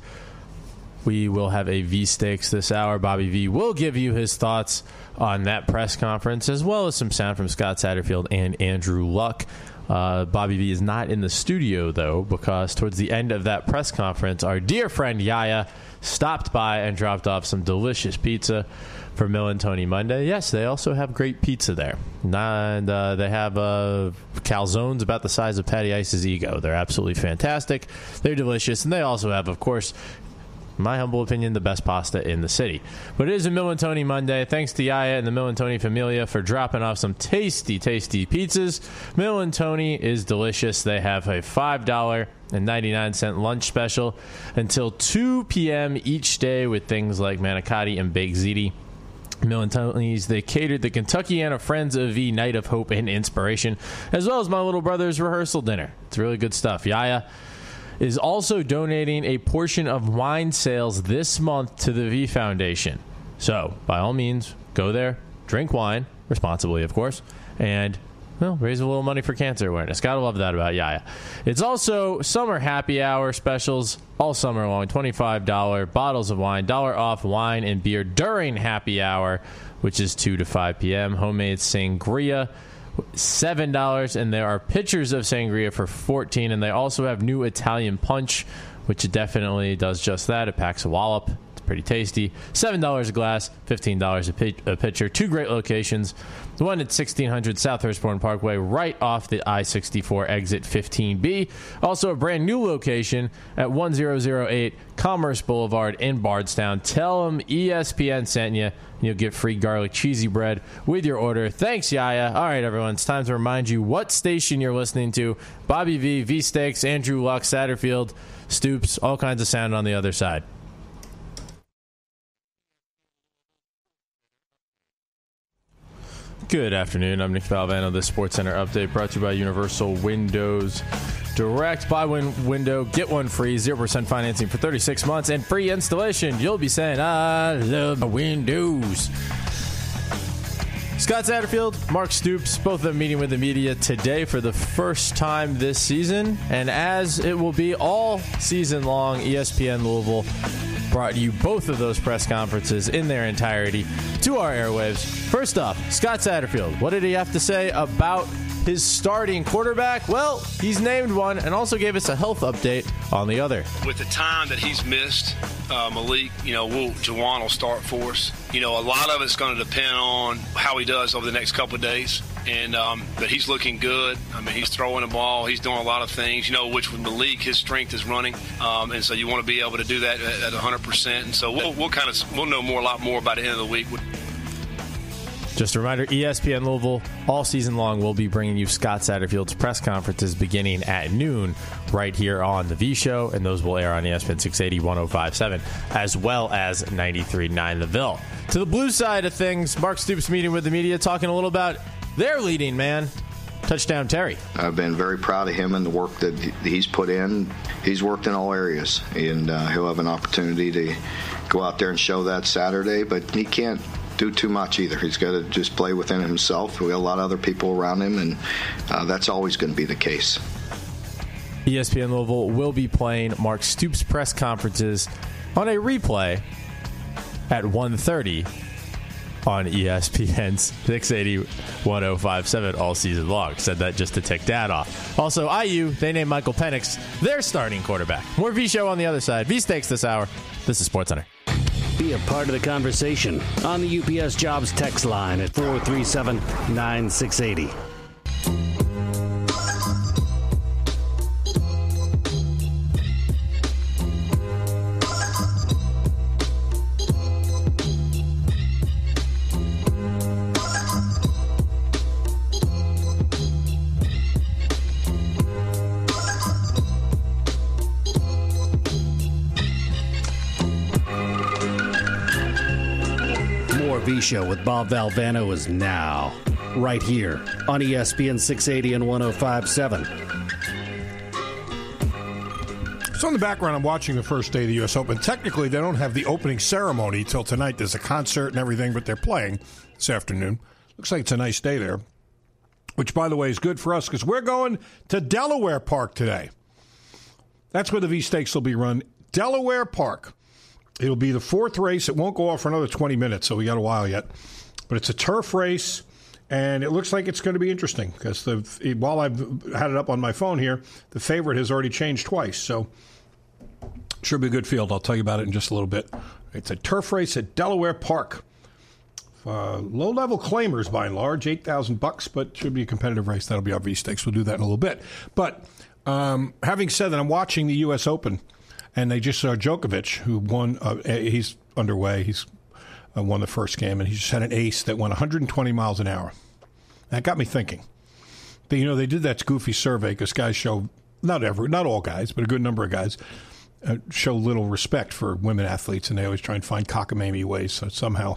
we will have a V-Stakes this hour. Bobby V will give you his thoughts on that press conference, as well as some sound from Scott Satterfield and Andrew Luck. Uh, Bobby V is not in the studio, though, because towards the end of that press conference, our dear friend Yaya stopped by and dropped off some delicious pizza for Mill and Tony Monday. Yes, they also have great pizza there. And uh, they have uh, calzones about the size of Patty Ice's ego. They're absolutely fantastic. They're delicious. And they also have, of course, in my humble opinion, the best pasta in the city. But it is a Mill and Tony Monday. Thanks to Yaya and the Mill and Tony Familia for dropping off some tasty, tasty pizzas. Mill and Tony is delicious. They have a five dollars and ninety-nine cents lunch special until two p.m. each day with things like manicotti and baked ziti. Mill and Tony's, they catered the Kentuckiana Friends of V Night of Hope and Inspiration, as well as my little brother's rehearsal dinner. It's really good stuff. Yaya is also donating a portion of wine sales this month to the V Foundation. So, by all means, go there, drink wine, responsibly, of course, and, well, raise a little money for cancer awareness. Gotta love that about Yaya. It's also summer happy hour specials all summer long. twenty-five dollars bottles of wine, dollar off wine and beer during happy hour, which is two to five p.m. Homemade sangria, seven dollars, and there are pitchers of sangria for fourteen dollars, and they also have new Italian punch, which definitely does just that. It packs a wallop. It's pretty tasty. seven dollars a glass, fifteen dollars a, pitch, a pitcher. Two great locations. The one at sixteen hundred South Hurstbourne Parkway, right off the I sixty-four exit fifteen B. Also a brand new location at one thousand eight Commerce Boulevard in Bardstown. Tell them E S P N sent you, and you'll get free garlic cheesy bread with your order. Thanks, Yaya. All right, everyone, it's time to remind you what station you're listening to. Bobby V, V-Stakes, Andrew Luck, Satterfield, Stoops, all kinds of sound on the other side. Good afternoon. I'm Nick Valvano. This Sports Center update brought to you by Universal Windows Direct. Buy one window, get one free, zero percent financing for thirty-six months, and free installation. You'll be saying, I love windows. Scott Satterfield, Mark Stoops, both of them meeting with the media today for the first time this season. And as it will be all season long, E S P N Louisville brought you both of those press conferences in their entirety to our airwaves. First up, Scott Satterfield. What did he have to say about his starting quarterback? Well, he's named one and also gave us a health update on the other. With the time that he's missed, uh, Malik, you know, we'll, Juwan will start for us. You know, a lot of it's going to depend on how he does over the next couple of days. And um, but he's looking good. I mean, he's throwing the ball. He's doing a lot of things, you know, which with Malik, his strength is running. Um, and so you want to be able to do that at, at one hundred percent. And so we'll, we'll kind of we'll know more, a lot more by the end of the week. Just a reminder, E S P N Louisville all season long will be bringing you Scott Satterfield's press conferences beginning at noon right here on The V Show, and those will air on E S P N six eighty, one oh five point seven, as well as ninety-three point nine The Ville. To the blue side of things, Mark Stoops meeting with the media, talking a little about their leading man, Touchdown Terry. I've been very proud of him and the work that he's put in. He's worked in all areas, and uh, he'll have an opportunity to go out there and show that Saturday, but he can't do too much either. He's got to just play within himself. We got a lot of other people around him, and uh, that's always going to be the case. E S P N Louisville will be playing Mark Stoops' press conferences on a replay at one thirty on E S P N six eighty, one oh five point seven all season long. Said that just to tick Dad off. Also, I U, they named Michael Penix their starting quarterback. More V-Show on the other side. V-Stakes this hour. This is SportsCenter. Be a part of the conversation on the U P S Jobs text line at four three seven, nine six eight zero. Show with Bob Valvano is now right here on E S P N six eighty and one oh five point seven. So in the background, I'm watching the first day of the U S Open. Technically, they don't have the opening ceremony till tonight. There's a concert and everything, but they're playing this afternoon. Looks like it's a nice day there, which, by the way, is good for us because we're going to Delaware Park today. That's where the V-Stakes will be run. Delaware Park. It'll be the fourth race. It won't go off for another twenty minutes, so we got a while yet. But it's a turf race, and it looks like it's going to be interesting because the while I've had it up on my phone here, the favorite has already changed twice. So should be a good field. I'll tell you about it in just a little bit. It's a turf race at Delaware Park. Uh, low-level claimers, by and large, eight thousand bucks, but should be a competitive race. That'll be our V-Stakes. We'll do that in a little bit. But um, having said that, I'm watching the U S Open. And they just saw Djokovic, who won. Uh, he's underway. He's uh, won the first game, and he just had an ace that went one hundred twenty miles an hour. That got me thinking. But, you know, they did that goofy survey because guys show not every, not all guys, but a good number of guys uh, show little respect for women athletes, and they always try and find cockamamie ways to somehow,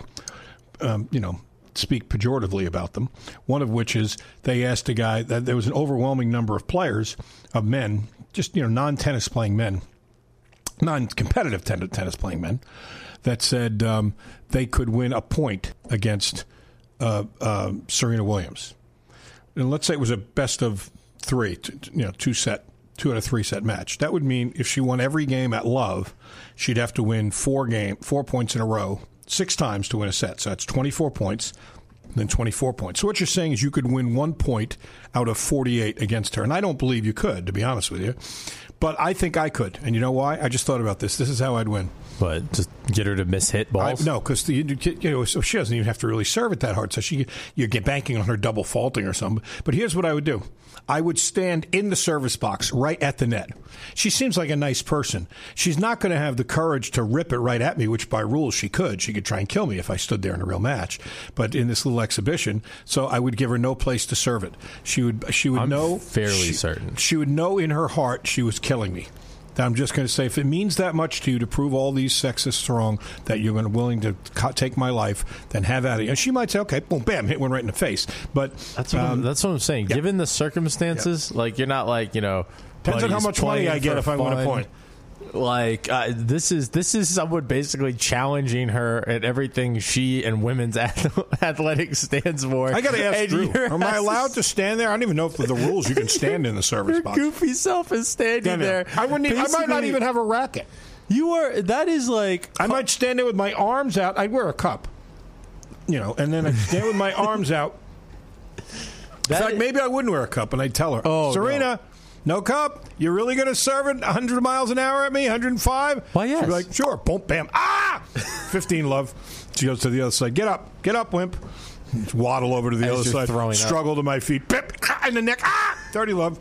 um, you know, speak pejoratively about them. One of which is they asked a guy that there was an overwhelming number of players of men, just you know, non-tennis playing men. non-competitive ten- tennis playing men that said um, they could win a point against uh, uh, Serena Williams. And let's say it was a best of three, t- t- you know, two set, two out of three set match. That would mean if she won every game at Love, she'd have to win four game, four points in a row, six times to win a set. So that's twenty-four points, then twenty-four points. So what you're saying is you could win one point out of forty-eight against her. And I don't believe you could, to be honest with you. But I think I could. And you know why? I just thought about this. This is how I'd win. But just get her to miss hit balls? I, no, because you know, so she doesn't even have to really serve it that hard. So she, you get banking on her double faulting or something. But here's what I would do. I would stand in the service box right at the net. She seems like a nice person. She's not going to have the courage to rip it right at me, which by rules she could. She could try and kill me if I stood there in a real match. But in this little exhibition, so I would give her no place to serve it. She would She would I'm know. fairly she, certain. She would know in her heart she was killing me. I'm just going to say, if it means that much to you to prove all these sexists wrong, that you're going to willing to co- take my life, then have at it. And she might say, okay, boom, bam, hit one right in the face. But that's what, um, I'm, that's what I'm saying. Yeah. Given the circumstances, yeah. like you're not like, you know, depends on how much money I get if I win a point. Like uh, this is this is someone basically challenging her at everything she and women's athletics stands for. I got to ask Drew, am I allowed to stand there? I don't even know if the rules you can stand in the service your box. Your goofy self is standing there. I wouldn't. Even, I might not even have a racket. You are. That is like. I might stand there with my arms out. I'd wear a cup, you know, and then I'd stand with my arms out. In fact, maybe I wouldn't wear a cup, and I'd tell her, "Oh, Serena." No. No cup? You're really going to serve it one hundred miles an hour at me? one hundred five? Why, yes. She'd be like, sure. Boom, bam. Ah! fifteen, love. She goes to the other side. Get up. Get up, wimp. Waddle over to the As other side. Struggle up. to my feet. Pip. In the neck. Ah! thirty, love.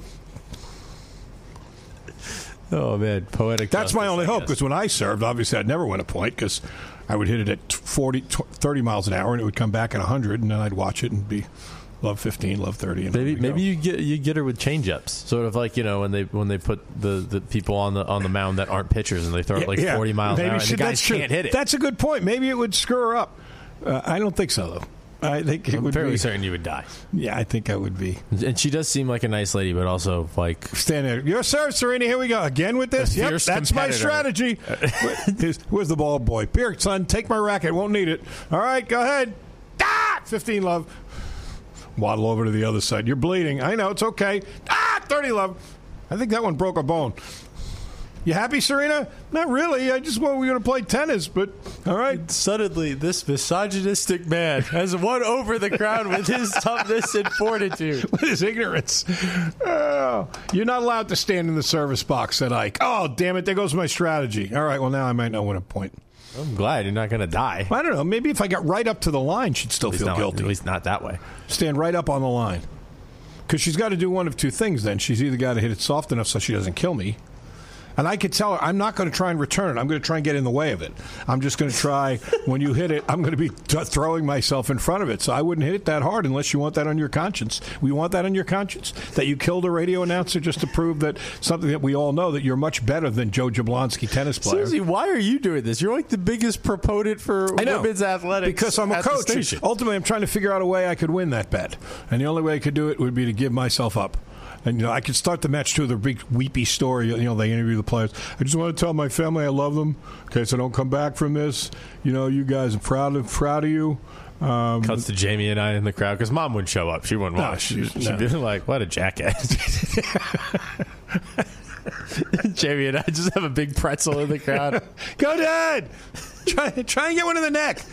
Oh, man. Poetic That's justice, my only hope, because when I served, obviously I'd never win a point, because I would hit it at forty, thirty miles an hour, and it would come back at one hundred, and then I'd watch it and be Love fifteen, love thirty. And maybe maybe you get you get her with changeups, sort of like you know when they when they put the, the people on the on the mound that aren't pitchers and they throw it like yeah, forty miles maybe an hour and she, the guys that's can't hit it. That's a good point. Maybe it would screw her up. Uh, I don't think so though. I think it I'm would fairly be certain you would die. Yeah, I think I would be. And she does seem like a nice lady, but also like stand there. Yes, sir, Serena. Here we go again with this. Yep, that's competitor. my strategy. Where's, where's the ball, boy? Here, son, take my racket. Won't need it. All right, go ahead. Ah, fifteen, love. Waddle over to the other side. You're bleeding. I know. It's okay. Ah, thirty, love. I think that one broke a bone. You happy, Serena? Not really. I just want we were going to play tennis, but all right. Suddenly, this misogynistic man has won over the crowd with his toughness and fortitude. With his ignorance. Oh, you're not allowed to stand in the service box, said Ike. Oh, damn it. There goes my strategy. All right, well, now I might not win a point. I'm glad you're not going to die. I don't know. Maybe if I got right up to the line, she'd still feel not, guilty. At least not that way. Stand right up on the line. Because she's got to do one of two things then. She's either got to hit it soft enough so she doesn't kill me. And I could tell her, I'm not going to try and return it. I'm going to try and get in the way of it. I'm just going to try, when you hit it, I'm going to be t- throwing myself in front of it. So I wouldn't hit it that hard unless you want that on your conscience. We want that on your conscience? That you killed a radio announcer just to prove that something that we all know, that you're much better than Joe Jablonski, tennis player. Seriously, why are you doing this? You're like the biggest proponent for I know, women's athletics. Because I'm a coach. Ultimately, I'm trying to figure out a way I could win that bet. And the only way I could do it would be to give myself up. And, you know, I could start the match, too, with a big weepy story. You know, they interview the players. I just want to tell my family I love them. Okay, so don't come back from this. You know, you guys, I'm proud of, proud of you. Um, Cuts to Jamie and I in the crowd because Mom wouldn't show up. She wouldn't no, watch. She, She'd no. be like, what a jackass. Jamie and I just have a big pretzel in the crowd. Go, Dad! Try, try and get one in the neck.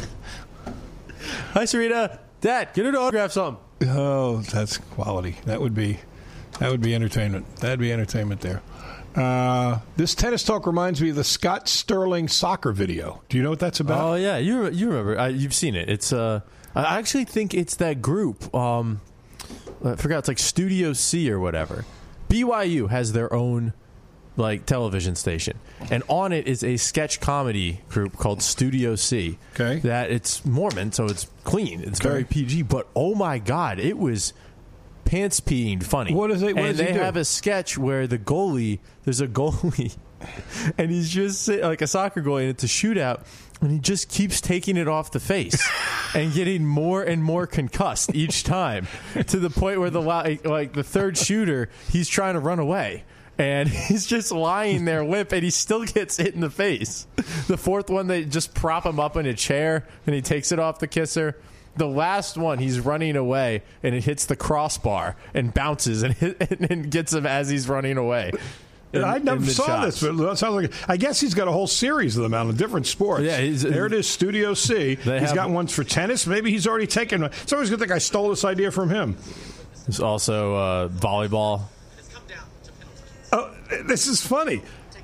Hi, Serena. Dad, get her to autograph something. Oh, that's quality. That would be... That would be entertainment. That'd be entertainment there. Uh, this tennis talk reminds me of the Scott Sterling soccer video. Do you know what that's about? Oh yeah, you you remember? Uh, you've seen it. It's uh, I actually think it's that group. Um, I forgot. It's like Studio C or whatever. B Y U has their own like television station, and on it is a sketch comedy group called Studio C. Okay, that it's Mormon, so it's clean. It's okay. very P G. But oh my God, it was pants peeing funny. What is it? What and does they he do? have a sketch where the goalie, there's a goalie, and he's just sit, like a soccer goalie, and it's a shootout, and he just keeps taking it off the face and getting more and more concussed each time, to the point where the like, like the third shooter, he's trying to run away. And he's just lying there limp, and he still gets hit in the face. The fourth one, they just prop him up in a chair, and he takes it off the kisser. The last one, he's running away, and it hits the crossbar and bounces and, hit, and gets him as he's running away. In, I never saw shots. this, but that sounds like. I guess he's got a whole series of them out in different sports. Yeah, he's, there it is, Studio C. He's have, got ones for tennis. Maybe he's already taken. Somebody's gonna think I stole this idea from him. There's also uh, volleyball. Oh, this is funny.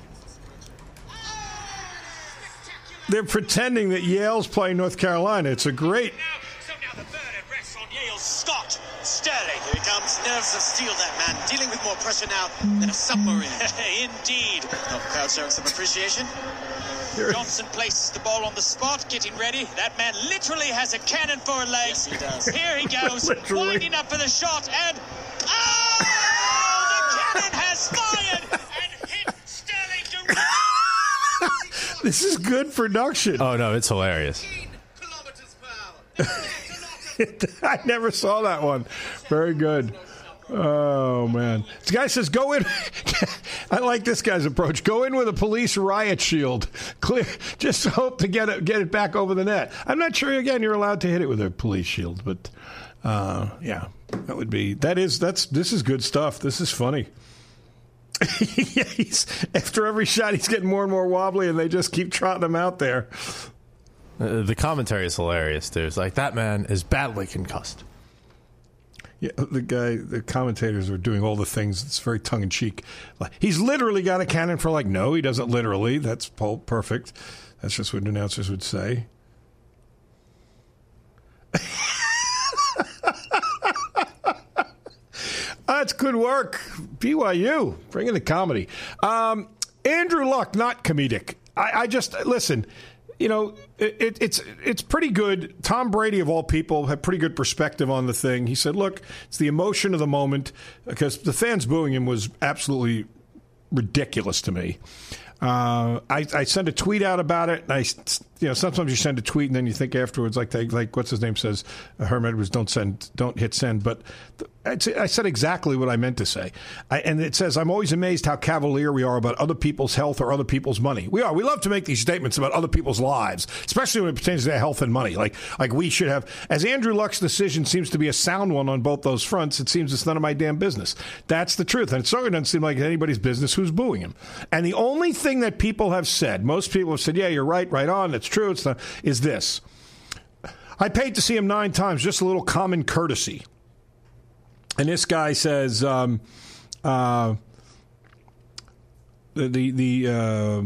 They're pretending that Yale's playing North Carolina. It's a great. Scott Sterling. Here he comes. Nerves of steel, that man. Dealing with more pressure now than a submarine. Indeed. Oh, crowd showing some appreciation. Johnson places the ball on the spot, getting ready. That man literally has a cannon for a leg. Yes, he does. Here he goes, winding up for the shot, and oh! The cannon has fired and hit Sterling directly. This is good production. Oh no, it's hilarious. I never saw that one. Very good. Oh, man. This guy says, go in. I like this guy's approach. Go in with a police riot shield. Clear. Just hope to get it, get it back over the net. I'm not sure, again, you're allowed to hit it with a police shield. But, uh, yeah, that would be, that is, that's, this is good stuff. This is funny. Yeah, he's, after every shot, he's getting more and more wobbly, and they just keep trotting him out there. Uh, the commentary is hilarious, too. It's like, that man is badly concussed. Yeah, the guy, the commentators are doing all the things. It's very tongue-in-cheek. Like, he's literally got a cannon for, like, no, he doesn't literally. That's perfect. That's just what announcers would say. That's good work. B Y U, bringing the comedy. Um, Andrew Luck, not comedic. I, I just, listen, you know, it, it, it's it's pretty good. Tom Brady, of all people, had pretty good perspective on the thing. He said, look, it's the emotion of the moment, because the fans booing him was absolutely ridiculous to me. Uh, I, I sent a tweet out about it, and I, you know, sometimes you send a tweet and then you think afterwards, like, they, like what's his name says, uh, Herm Edwards, don't send, don't hit send. But th- I said exactly what I meant to say. I, and it says, I'm always amazed how cavalier we are about other people's health or other people's money. We are. We love to make these statements about other people's lives, especially when it pertains to their health and money. Like, like we should have, as Andrew Luck's decision seems to be a sound one on both those fronts, it seems it's none of my damn business. That's the truth. And it certainly doesn't seem like anybody's business who's booing him. And the only thing that people have said, most people have said, yeah, you're right, right on, it's true, it's not, is this. I paid to see him nine times, just a little common courtesy. And this guy says, um, uh, the, the, the uh,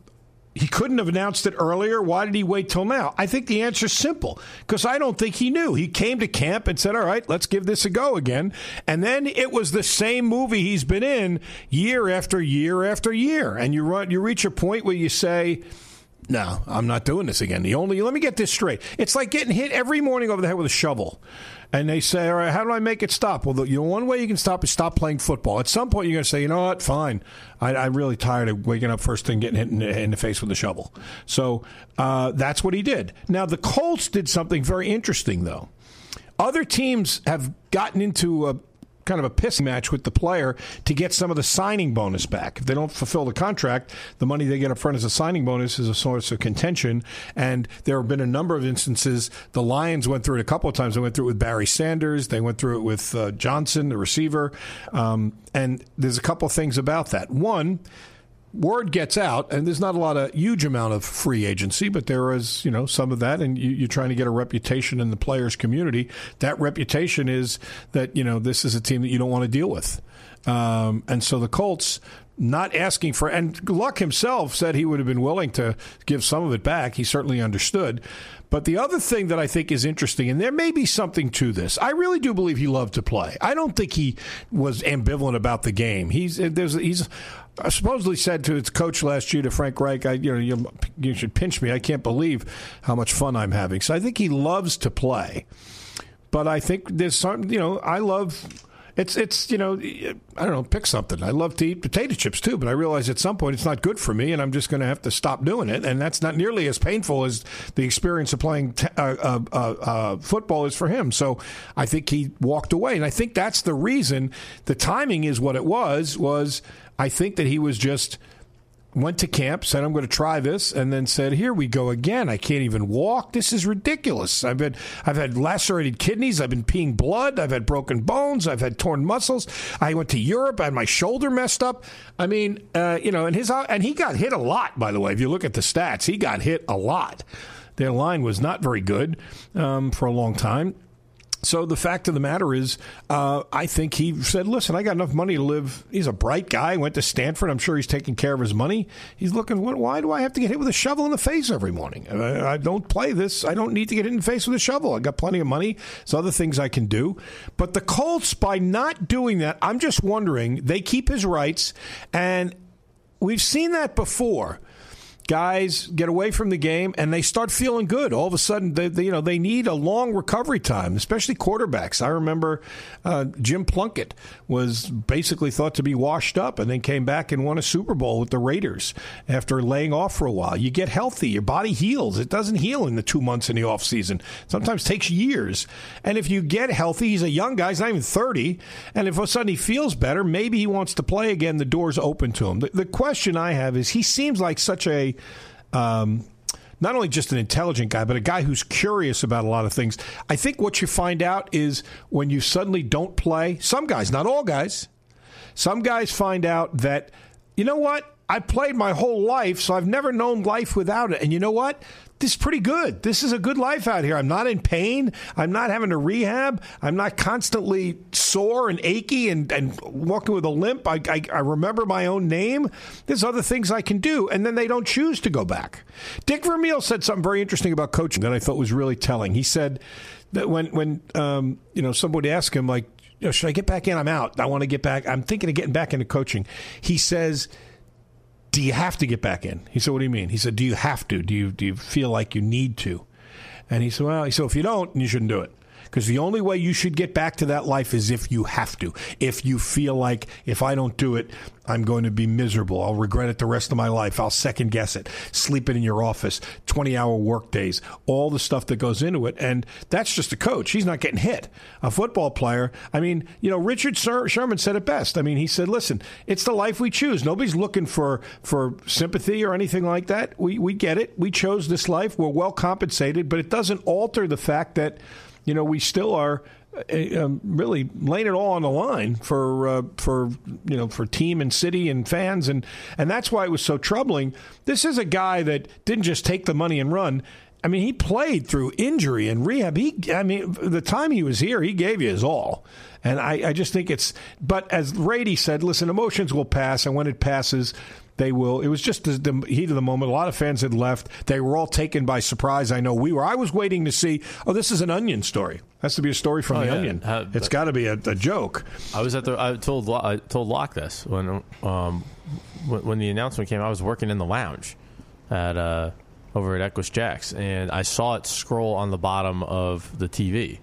he couldn't have announced it earlier. Why did he wait till now? I think the answer is simple, because I don't think he knew. He came to camp and said, all right, let's give this a go again. And then it was the same movie he's been in year after year after year. And you run, you reach a point where you say, no, I'm not doing this again. The only, let me get this straight. It's like getting hit every morning over the head with a shovel. And they say, all right, how do I make it stop? Well, the, you know, one way you can stop is stop playing football. At some point, you're going to say, you know what, fine. I, I'm really tired of waking up first thing, getting hit in the, in the face with a shovel. So uh, that's what he did. Now, the Colts did something very interesting, though. Other teams have gotten into a kind of a piss match with the player to get some of the signing bonus back. If they don't fulfill the contract, the money they get up front as a signing bonus is a source of contention. And there have been a number of instances. The Lions went through it a couple of times. They went through it with Barry Sanders. They went through it with uh, Johnson, the receiver. Um, and there's a couple of things about that. One, word gets out, and there's not a lot of huge amount of free agency, but there is, you know, some of that, and you, you're trying to get a reputation in the players' community. That reputation is that, you know, this is a team that you don't want to deal with. Um, and so the Colts not asking for, and Luck himself said he would have been willing to give some of it back. He certainly understood. But the other thing that I think is interesting, and there may be something to this, I really do believe he loved to play. I don't think he was ambivalent about the game. He's there's he's supposedly said to his coach last year, to Frank Reich, I, you know, you, you should pinch me. I can't believe how much fun I'm having. So I think he loves to play. But I think there's some, you know, I love. It's, it's you know, I don't know, pick something. I love to eat potato chips, too, but I realize at some point it's not good for me, and I'm just going to have to stop doing it. And that's not nearly as painful as the experience of playing t- uh, uh, uh, uh, football is for him. So I think he walked away. And I think that's the reason. The timing is what it was, was I think that he was just went to camp, said, I'm going to try this, and then said, here we go again. I can't even walk. This is ridiculous. I've been, I've had lacerated kidneys. I've been peeing blood. I've had broken bones. I've had torn muscles. I went to Europe. I had my shoulder messed up. I mean, uh, you know, and his and he got hit a lot, by the way. If you look at the stats, he got hit a lot. Their line was not very good um, for a long time. So the fact of the matter is, uh, I think he said, listen, I got enough money to live. He's a bright guy, went to Stanford. I'm sure he's taking care of his money. He's looking, why do I have to get hit with a shovel in the face every morning? I, I don't play this. I don't need to get hit in the face with a shovel. I got plenty of money. There's other things I can do. But the Colts, by not doing that, I'm just wondering, they keep his rights. And we've seen that before. Guys get away from the game and they start feeling good. All of a sudden, they, they, you know, they need a long recovery time, especially quarterbacks. I remember uh, Jim Plunkett was basically thought to be washed up and then came back and won a Super Bowl with the Raiders after laying off for a while. You get healthy. Your body heals. It doesn't heal in the two months in the offseason. Sometimes takes years. And if you get healthy, he's a young guy. He's not even thirty. And if all of a sudden he feels better, maybe he wants to play again. The door's open to him. The, the question I have is he seems like such a Um, not only just an intelligent guy, but a guy who's curious about a lot of things. I think what you find out is when you suddenly don't play, some guys, not all guys, some guys find out that, you know what, I played my whole life, so I've never known life without it. And you know what? This is pretty good. This is a good life out here. I'm not in pain. I'm not having to rehab. I'm not constantly sore and achy and, and walking with a limp. I, I, I remember my own name. There's other things I can do. And then they don't choose to go back. Dick Vermeil said something very interesting about coaching that I thought was really telling. He said that when, when um, you know, somebody asked him, like, you know, should I get back in? I'm out. I want to get back. I'm thinking of getting back into coaching. He says, do you have to get back in? He said, what do you mean? He said, do you have to? Do you do you feel like you need to? And he said, well, he said, if you don't, you shouldn't do it. Because the only way you should get back to that life is if you have to. If you feel like, if I don't do it, I'm going to be miserable. I'll regret it the rest of my life. I'll second guess it. Sleeping in your office, twenty-hour work days, all the stuff that goes into it. And that's just a coach. He's not getting hit. A football player, I mean, you know, Richard Sherman said it best. I mean, he said, listen, it's the life we choose. Nobody's looking for, for sympathy or anything like that. We, we get it. We chose this life. We're well compensated, but it doesn't alter the fact that, you know, we still are uh, really laying it all on the line for uh, for you know for team and city and fans, and and that's why it was so troubling. This is a guy that didn't just take the money and run. I mean, he played through injury and rehab. He, I mean, the time he was here, he gave you his all. And I, I just think it's. But as Rady said, listen, emotions will pass, and when it passes, they will. It was just the, the heat of the moment. A lot of fans had left. They were all taken by surprise. I know we were. I was waiting to see, oh, this is an Onion story. Has to be a story from oh, the yeah. Onion. Uh, it's got to be a, a joke. I was at the. I told I told Locke this when um when, when the announcement came. I was working in the lounge at uh over at Equus Jacks, and I saw it scroll on the bottom of the T V.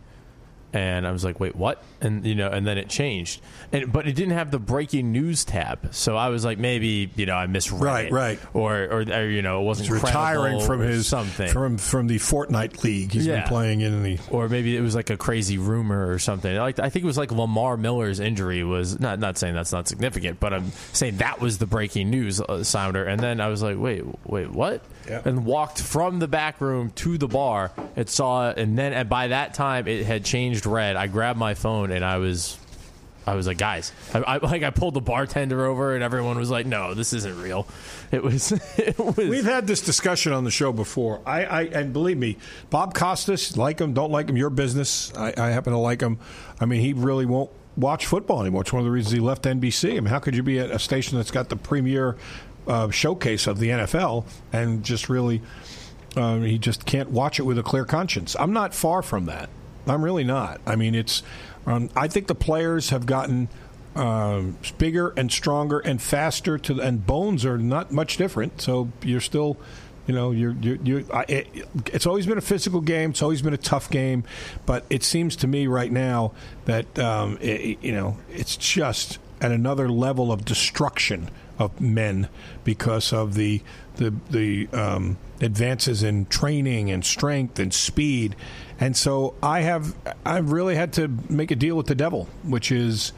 And I was like, wait, what? And, you know, and then it changed. And but it didn't have the breaking news tab. So I was like, maybe, you know, I misread right, it. Right, Or, or, or, you know, it wasn't He's retiring from his something. From, from the Fortnite League. He's yeah. been playing in the... Or maybe it was like a crazy rumor or something. Like I think it was like Lamar Miller's injury was... Not not saying that's not significant, but I'm saying that was the breaking news uh, sounder. And then I was like, wait, wait, what? Yep. And walked from the back room to the bar and saw it. And then and by that time, it had changed red. I grabbed my phone and I was... I was like, guys, I, I like I pulled the bartender over, and everyone was like, "No, this isn't real." It was. It was. We've had this discussion on the show before. I, I and believe me, Bob Costas, like him, don't like him, your business. I, I happen to like him. I mean, he really won't watch football anymore. It's one of the reasons he left N B C. I mean, how could you be at a station that's got the premier uh, showcase of the N F L and just really, uh, he just can't watch it with a clear conscience? I'm not far from that. I'm really not. I mean, it's. Um, I think the players have gotten um, bigger and stronger and faster, to, and bones are not much different. So you're still, you know, you're, you're, you're I, it, it's always been a physical game. It's always been a tough game. But it seems to me right now that, um, it, you know, it's just at another level of destruction of men because of the the the um, advances in training and strength and speed. And so I have I've really had to make a deal with the devil, which is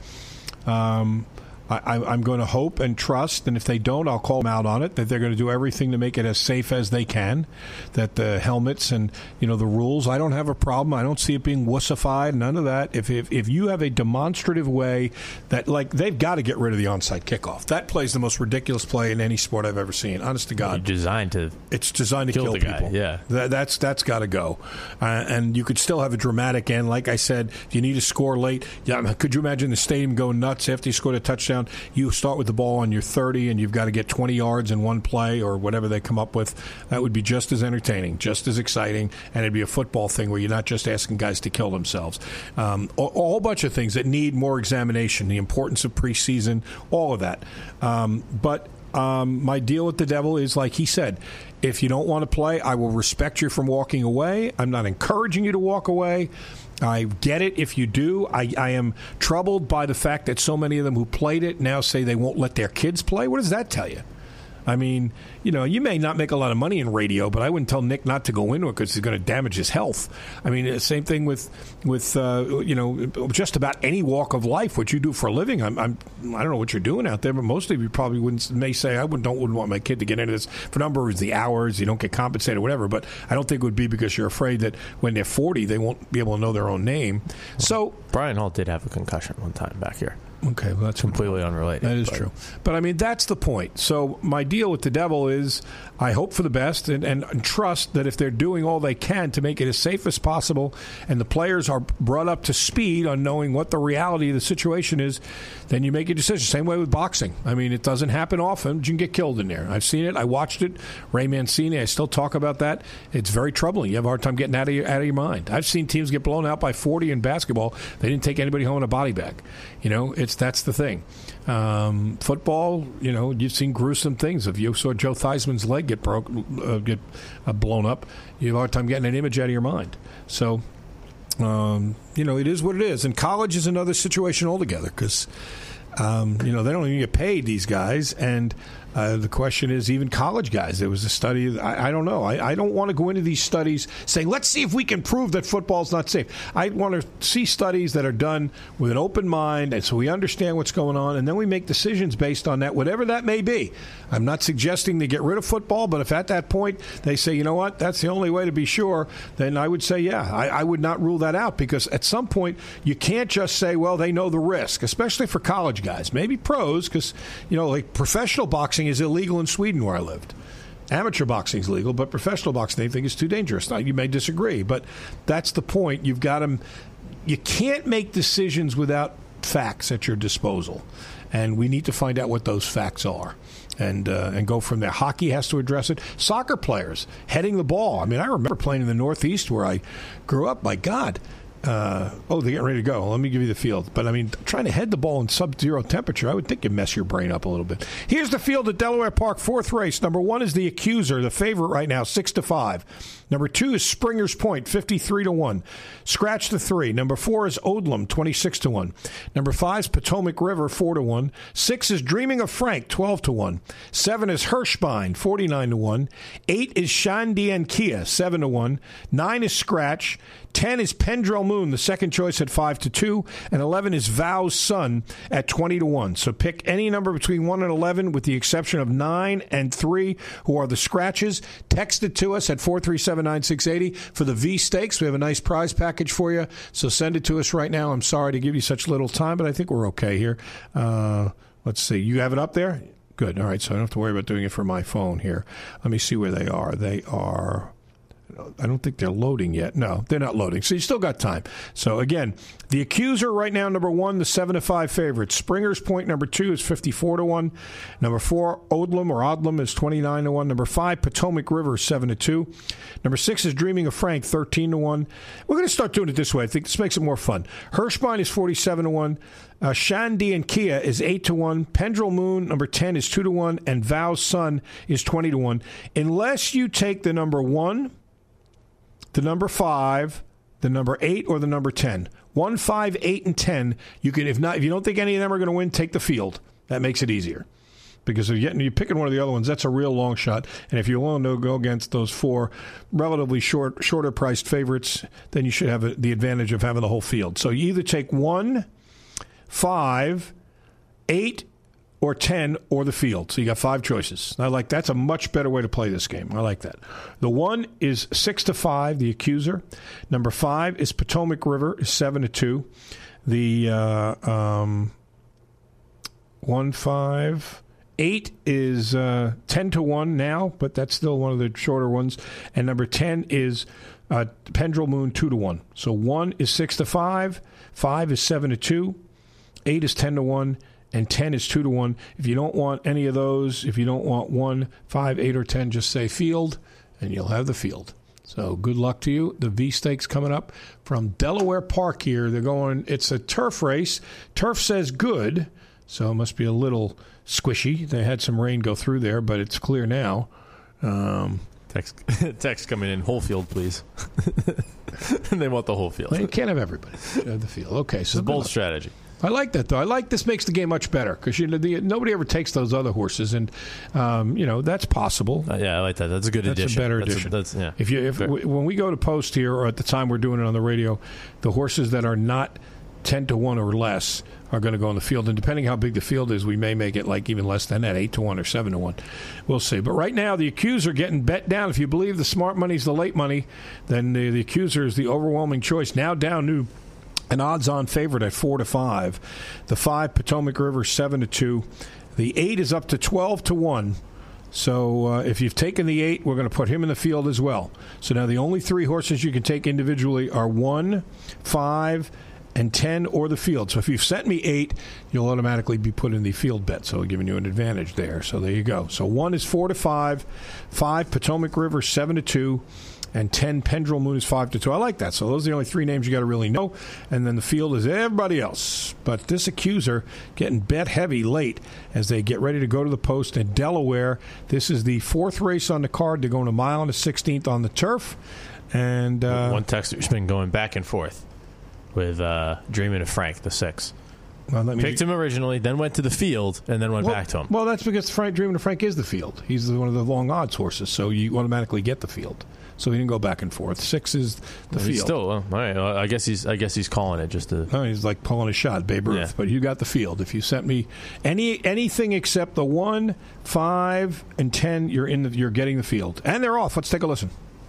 um, I, I'm going to hope and trust, and if they don't, I'll call them out on it, that they're going to do everything to make it as safe as they can, that the helmets and, you know, the rules, I don't have a problem. I don't see it being wussified, none of that. If if, if you have a demonstrative way that, like, they've got to get rid of the onside kickoff. That play is the most ridiculous play in any sport I've ever seen, honest to God. It's designed to It's designed to kill, kill, the people. guy, yeah. That, that's that's got to go. Uh, and you could still have a dramatic end. Like I said, if you need to score late, yeah, could you imagine the stadium going nuts after you scored a touchdown? You start with the ball on your thirty, and you've got to get twenty yards in one play or whatever they come up with. That would be just as entertaining, just as exciting, and it'd be a football thing where you're not just asking guys to kill themselves. Um, a, a whole bunch of things that need more examination, the importance of preseason, all of that. Um, but um, my deal with the devil is, like he said, if you don't want to play, I will respect you from walking away. I'm not encouraging you to walk away. I get it if you do. I, I am troubled by the fact that so many of them who played it now say they won't let their kids play. What does that tell you? I mean, you know, you may not make a lot of money in radio, but I wouldn't tell Nick not to go into it because it's going to damage his health. I mean, same thing with, with uh, you know, just about any walk of life, what you do for a living. I'm, I'm, I don't know what you're doing out there, but most of you probably wouldn't, may say, I wouldn't, don't, wouldn't want my kid to get into this for a number of reasons, the hours, you don't get compensated, whatever. But I don't think it would be because you're afraid that when they're forty, they won't be able to know their own name. So Brian Hall did have a concussion one time back here. Okay, well, that's completely unrelated. That is but. true. But, I mean, that's the point. So my deal with the devil is I hope for the best and, and, and trust that if they're doing all they can to make it as safe as possible and the players are brought up to speed on knowing what the reality of the situation is, then you make a decision. Same way with boxing. I mean, it doesn't happen often. You can get killed in there. I've seen it. I watched it. Ray Mancini, I still talk about that. It's very troubling. You have a hard time getting out of your, out of your mind. I've seen teams get blown out by forty in basketball. They didn't take anybody home in a body bag. You know, it's That's that's the thing. Um, football, you know, you've seen gruesome things. If you saw Joe Theismann's leg get broke, uh, get uh, blown up, you have a hard time getting an image out of your mind. So, um, you know, it is what it is. And college is another situation altogether because, um, you know, they don't even get paid, these guys. And uh, the question is, even college guys, there was a study, I, I don't know. I, I don't want to go into these studies saying, let's see if we can prove that football's not safe. I want to see studies that are done with an open mind, and so we understand what's going on, and then we make decisions based on that, whatever that may be. I'm not suggesting they get rid of football, but if at that point they say, you know what, that's the only way to be sure, then I would say, yeah, I, I would not rule that out, because at some point you can't just say, well, they know the risk, especially for college guys. Maybe pros, because, you know, like professional boxing is illegal in Sweden where I lived. Amateur boxing is legal, but professional boxing they think is too dangerous. Now, you may disagree, but that's the point. You've got them. You can't make decisions without facts at your disposal, and we need to find out what those facts are, and uh, and go from there. Hockey has to address it. Soccer players heading the ball. I mean, I remember playing in the Northeast where I grew up. My God. Uh, oh, they're getting ready to go. Let me give you the field. But, I mean, trying to head the ball in sub-zero temperature, I would think it'd mess your brain up a little bit. Here's the field at Delaware Park, fourth race. Number one is the Accuser, the favorite right now, six to five. Number two is Springer's Point, fifty-three to one. Scratch the three. Number four is Odlum, twenty-six to one. Number five is Potomac River, four to one. Six is Dreaming of Frank, twelve to one. Seven is Hirschbein, forty-nine to one. Eight is Shandian Kia, seven to one. Nine is Scratch. Ten is Pendrell Moon, the second choice at five to two. And eleven is Vow's Son at twenty to one. So pick any number between one and eleven with the exception of nine and three, who are the scratches. Text it to us at four three seven, nine six eight zero for the V Stakes. We have a nice prize package for you, so send it to us right now. I'm sorry to give you such little time, but I think we're okay here. Uh, let's see. You have it up there? Good. All right, so I don't have to worry about doing it from my phone here. Let me see where they are. They are... I don't think they're loading yet. No, they're not loading. So you still got time. So, again, the Accuser right now, number one, the seven to five favorite. Springer's Point, number two, is fifty-four to one. Number four, Odlum or Odlum is twenty-nine to one. Number five, Potomac River, seven to two. Number six is Dreaming of Frank, thirteen to one. We're going to start doing it this way. I think this makes it more fun. Hirschbein is forty-seven to one. Uh, Shandy and Kia is eight to one. Pendrell Moon, number ten, is two to one. And Vow's Son is twenty to one. Unless you take the number one, the number five, the number eight, or the number ten. One, five, eight, and ten. You can, if not, if you don't think any of them are going to win, take the field. That makes it easier. Because if you're picking one of the other ones, that's a real long shot. And if you want to go against those four relatively short, shorter priced favorites, then you should have the advantage of having the whole field. So you either take one, five, eight, or ten, or the field. So you got five choices. I like that's a much better way to play this game. I like that. The one is six to five, the Accuser. Number five is Potomac River, is seven to two. The uh, um, one, five, eight is uh, ten to one now, but that's still one of the shorter ones. And number ten is uh, Pendrell Moon, two to one. So one is six to five, five is seven to two, eight is ten to one. And ten is two to one. If you don't want any of those, if you don't want one, five, eight, or ten, just say field, and you'll have the field. So good luck to you. The V Stakes coming up from Delaware Park here. They're going, it's a turf race. Turf says good, so it must be a little squishy. They had some rain go through there, but it's clear now. Um, text, text coming in, whole field, please. They want the whole field. Well, you can't have everybody have the field. Okay, so it's a bold strategy. I like that, though. I like this makes the game much better because you know the, nobody ever takes those other horses, and um, you know that's possible. Uh, yeah, I like that. That's a good that's addition. That's a better that's addition. A, that's, yeah. If you if we, when we go to post here, or at the time we're doing it on the radio, the horses that are not ten to one or less are going to go on the field, and depending how big the field is, we may make it like even less than that, eight to one or seven to one. We'll see. But right now, the Accuser getting bet down. If you believe the smart money's the late money, then the, the Accuser is the overwhelming choice. Now down to an odds-on favorite at four to five. The five, Potomac River, seven to two. The eight is up to twelve to one. So uh, if you've taken the eight, we're going to put him in the field as well. So now the only three horses you can take individually are one, five, and ten, or the field. So if you've sent me eight, you'll automatically be put in the field bet. So giving you an advantage there. So there you go. So one is four to five. Five, Potomac River, seven to two. and ten, Pendrell Moon is five to two. I like that. So those are the only three names you got to really know. And then the field is everybody else. But this accuser getting bet heavy late as they get ready to go to the post in Delaware. This is the fourth race on the card. They're going a mile and a sixteenth on the turf. And uh, one texter's been going back and forth with uh, Dreaming of Frank, the six. Well, let me Picked him originally, then went to the field, and then went well, back to him. Well, that's because Frank Dreaming of Frank is the field. He's the, one of the long odds horses, so you automatically get the field. So he didn't go back and forth. Six is the well, field. He's still, well, all right, well, I guess he's. I guess he's calling it just to. No, he's like pulling a shot, Babe Ruth. Yeah. But you got the field. If you sent me any anything except the one, five, and ten, you're in. The, you're getting the field, and they're off. Let's take a listen.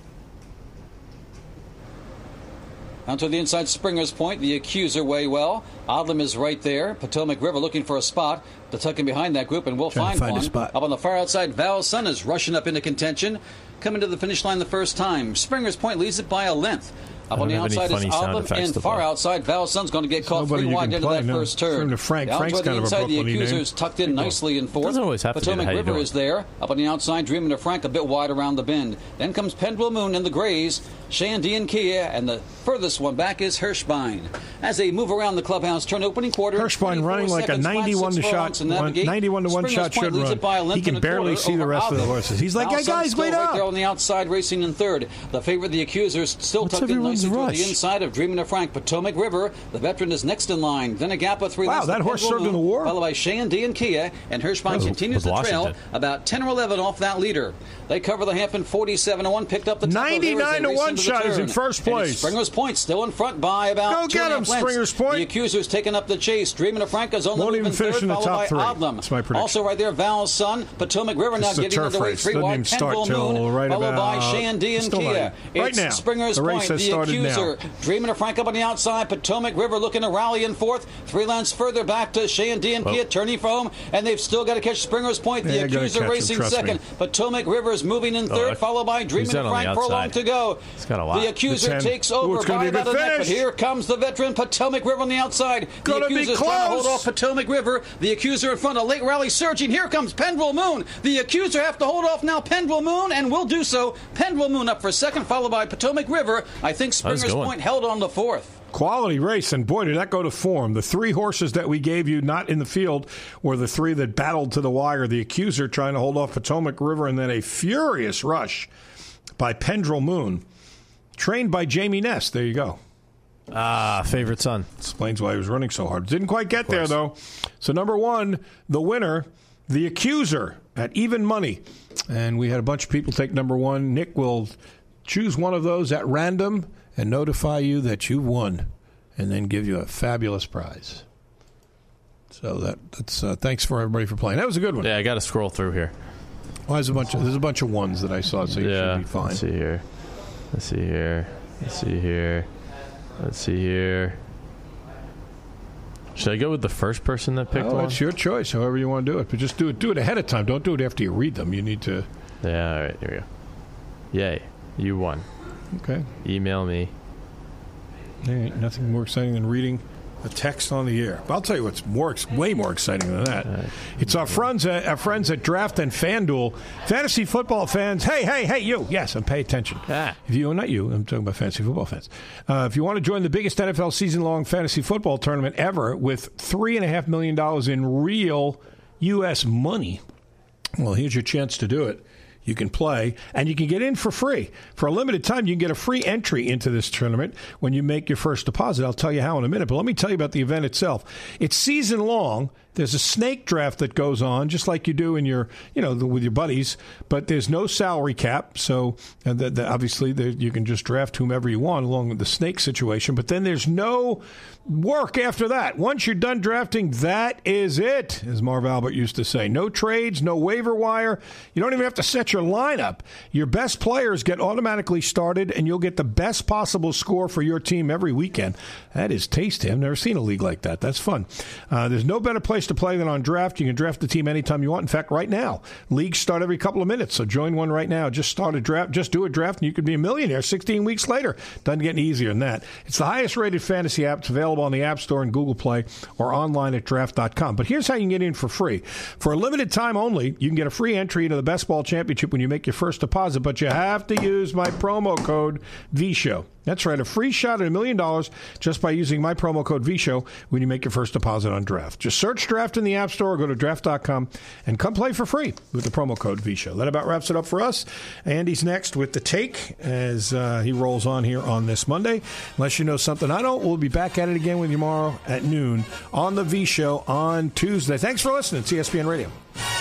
Down to the inside, Springer's Point, the accuser way well. Odlum is right there. Potomac River looking for a spot to tuck in behind that group, and we'll Trying find, find one. a spot. Up on the far outside, Val Sun is rushing up into contention, coming to the finish line the first time. Springer's Point leads it by a length. Up on the outside is Odlum, and far outside, Val Sun's going to get caught three wide into that no. first turn. To Frank. Down Frank's toward the kind inside, of a the Brooklyn accuser's name. tucked in nicely in fourth. Doesn't always have to be Potomac how you River do it. is there. Up on the outside, Dreaming of Frank a bit wide around the bend. Then comes Pendrell Moon and the Grays, Shandy and Kia, and the furthest one back is Hirschbein. As they move around the clubhouse turn opening quarter, Hirschbein running like a ninety-one to shot, ninety-one to one shot should run. He can barely see the rest of the horses. He's like, hey guys, wait up! Right there on the outside, racing in third. The favorite, the accusers, still What's tucked in nicely toward rush? the inside of Dreaming of Frank. Potomac River, the veteran, is next in line. Then a gap of three. Wow, that horse Pendrell served Moon, in the war. Followed by Shandy and Kia, and Hirschbein Oh, continues with the trail Washington. about ten or eleven off that leader. They cover the half in forty-seven to one. Picked up the top ninety-nine to one shot is in first place. Springer's Point still in front by about Go two get and a him, half lengths. Springer's Point. The accusers taking up the chase. Dreaming of Frank is only Won't moving even finish third, in the followed top by three. Odlum. That's my prediction. Also right there, Val's Son. Potomac River now This is a getting turf into the way race. three Doesn't wide. even start Pendrell till Moon, right followed by about- Shandy and still Kia. not. Right It's now. Springer's The race Point, has the started now. accuser. Dreaming of Frank up on the outside. Potomac River looking to rally in fourth. Three lengths further back to Shandy and Kia, turning for home, and they've still got to catch Springer's Point. The Yeah, gotta accuser catch him, racing trust second. me. Potomac River is moving in third, Oh, followed by Dreaming that of on the Frank. Furlong outside? to go. It's got a lot. The accuser The ten. takes Ooh, over it's gonna by be a about a good neck, but finish. here comes the veteran Potomac River on the outside. The Gonna be accuser's trying to hold close. off Potomac River. The accuser in front, a late rally surging. Here comes Pendrell Moon. The accuser have to hold off now Pendrell Moon, and will do so. Pendrell Moon up for second, followed by Potomac River. I think Springer's going. Point held on the fourth. Quality race, and boy, did that go to form. The three horses that we gave you not in the field were the three that battled to the wire. The accuser trying to hold off Potomac River, and then a furious rush by Pendrell Moon, trained by Jamie Ness. There you go. Ah, favorite son. Explains why he was running so hard. Didn't quite get there, though. So number one, the winner, the accuser, at even money. And we had a bunch of people take number one. Nick will choose one of those at random and notify you that you won, and then give you a fabulous prize. So that that's uh, thanks for everybody for playing. That was a good one. Yeah, I got to scroll through here. Well, there's a bunch of there's a bunch of ones that I saw, so you Yeah, should be fine. let's see here. Let's see here. Let's see here. Let's see here. Should I go with the first person that picked Oh, one? it's your choice, however you want to do it. But just do it do it ahead of time. Don't do it after you read them. You need to. Yeah, all right, here we go. Yay, you won. Okay. Email me. There ain't nothing more exciting than reading a text on the air. But I'll tell you what's more, ex- way more exciting than that. Right. It's our friends, at, our friends at Draft and FanDuel. Fantasy football fans, hey, hey, hey, you. Yes, and pay attention. Ah. If you, not you, I'm talking about fantasy football fans. Uh, if you want to join the biggest N F L season-long fantasy football tournament ever with three point five million dollars in real U S money, well, here's your chance to do it. You can play, and you can get in for free. For a limited time, you can get a free entry into this tournament when you make your first deposit. I'll tell you how in a minute, but let me tell you about the event itself. It's season-long. There's a snake draft that goes on, just like you do in your, you know, with your buddies, but there's no salary cap, so uh, the, the, obviously the, you can just draft whomever you want along with the snake situation, but then there's no work after that. Once you're done drafting, that is it, as Marv Albert used to say. No trades, no waiver wire. You don't even have to set your lineup. Your best players get automatically started, and you'll get the best possible score for your team every weekend. That is tasty. I've never seen a league like that. That's fun. Uh, there's no better place place to play than on Draft. You can draft the team anytime you want. In fact, right now, leagues start every couple of minutes. So join one right now. Just start a draft. Just do a draft, and you could be a millionaire sixteen weeks later. Doesn't get any easier than that. It's the highest-rated fantasy app. It's available on the App Store and Google Play or online at draft dot com. But here's how you can get in for free. For a limited time only, you can get a free entry into the Best Ball Championship when you make your first deposit, but you have to use my promo code V SHOW. That's right, a free shot at a million dollars just by using my promo code V SHOW when you make your first deposit on Draft. Just search Draft in the App Store or go to draft dot com and come play for free with the promo code V SHOW. That about wraps it up for us. Andy's next with The Take as uh, he rolls on here on this Monday. Unless you know something I don't, we'll be back at it again with you tomorrow at noon on the V SHOW on Tuesday. Thanks for listening. It's E S P N Radio.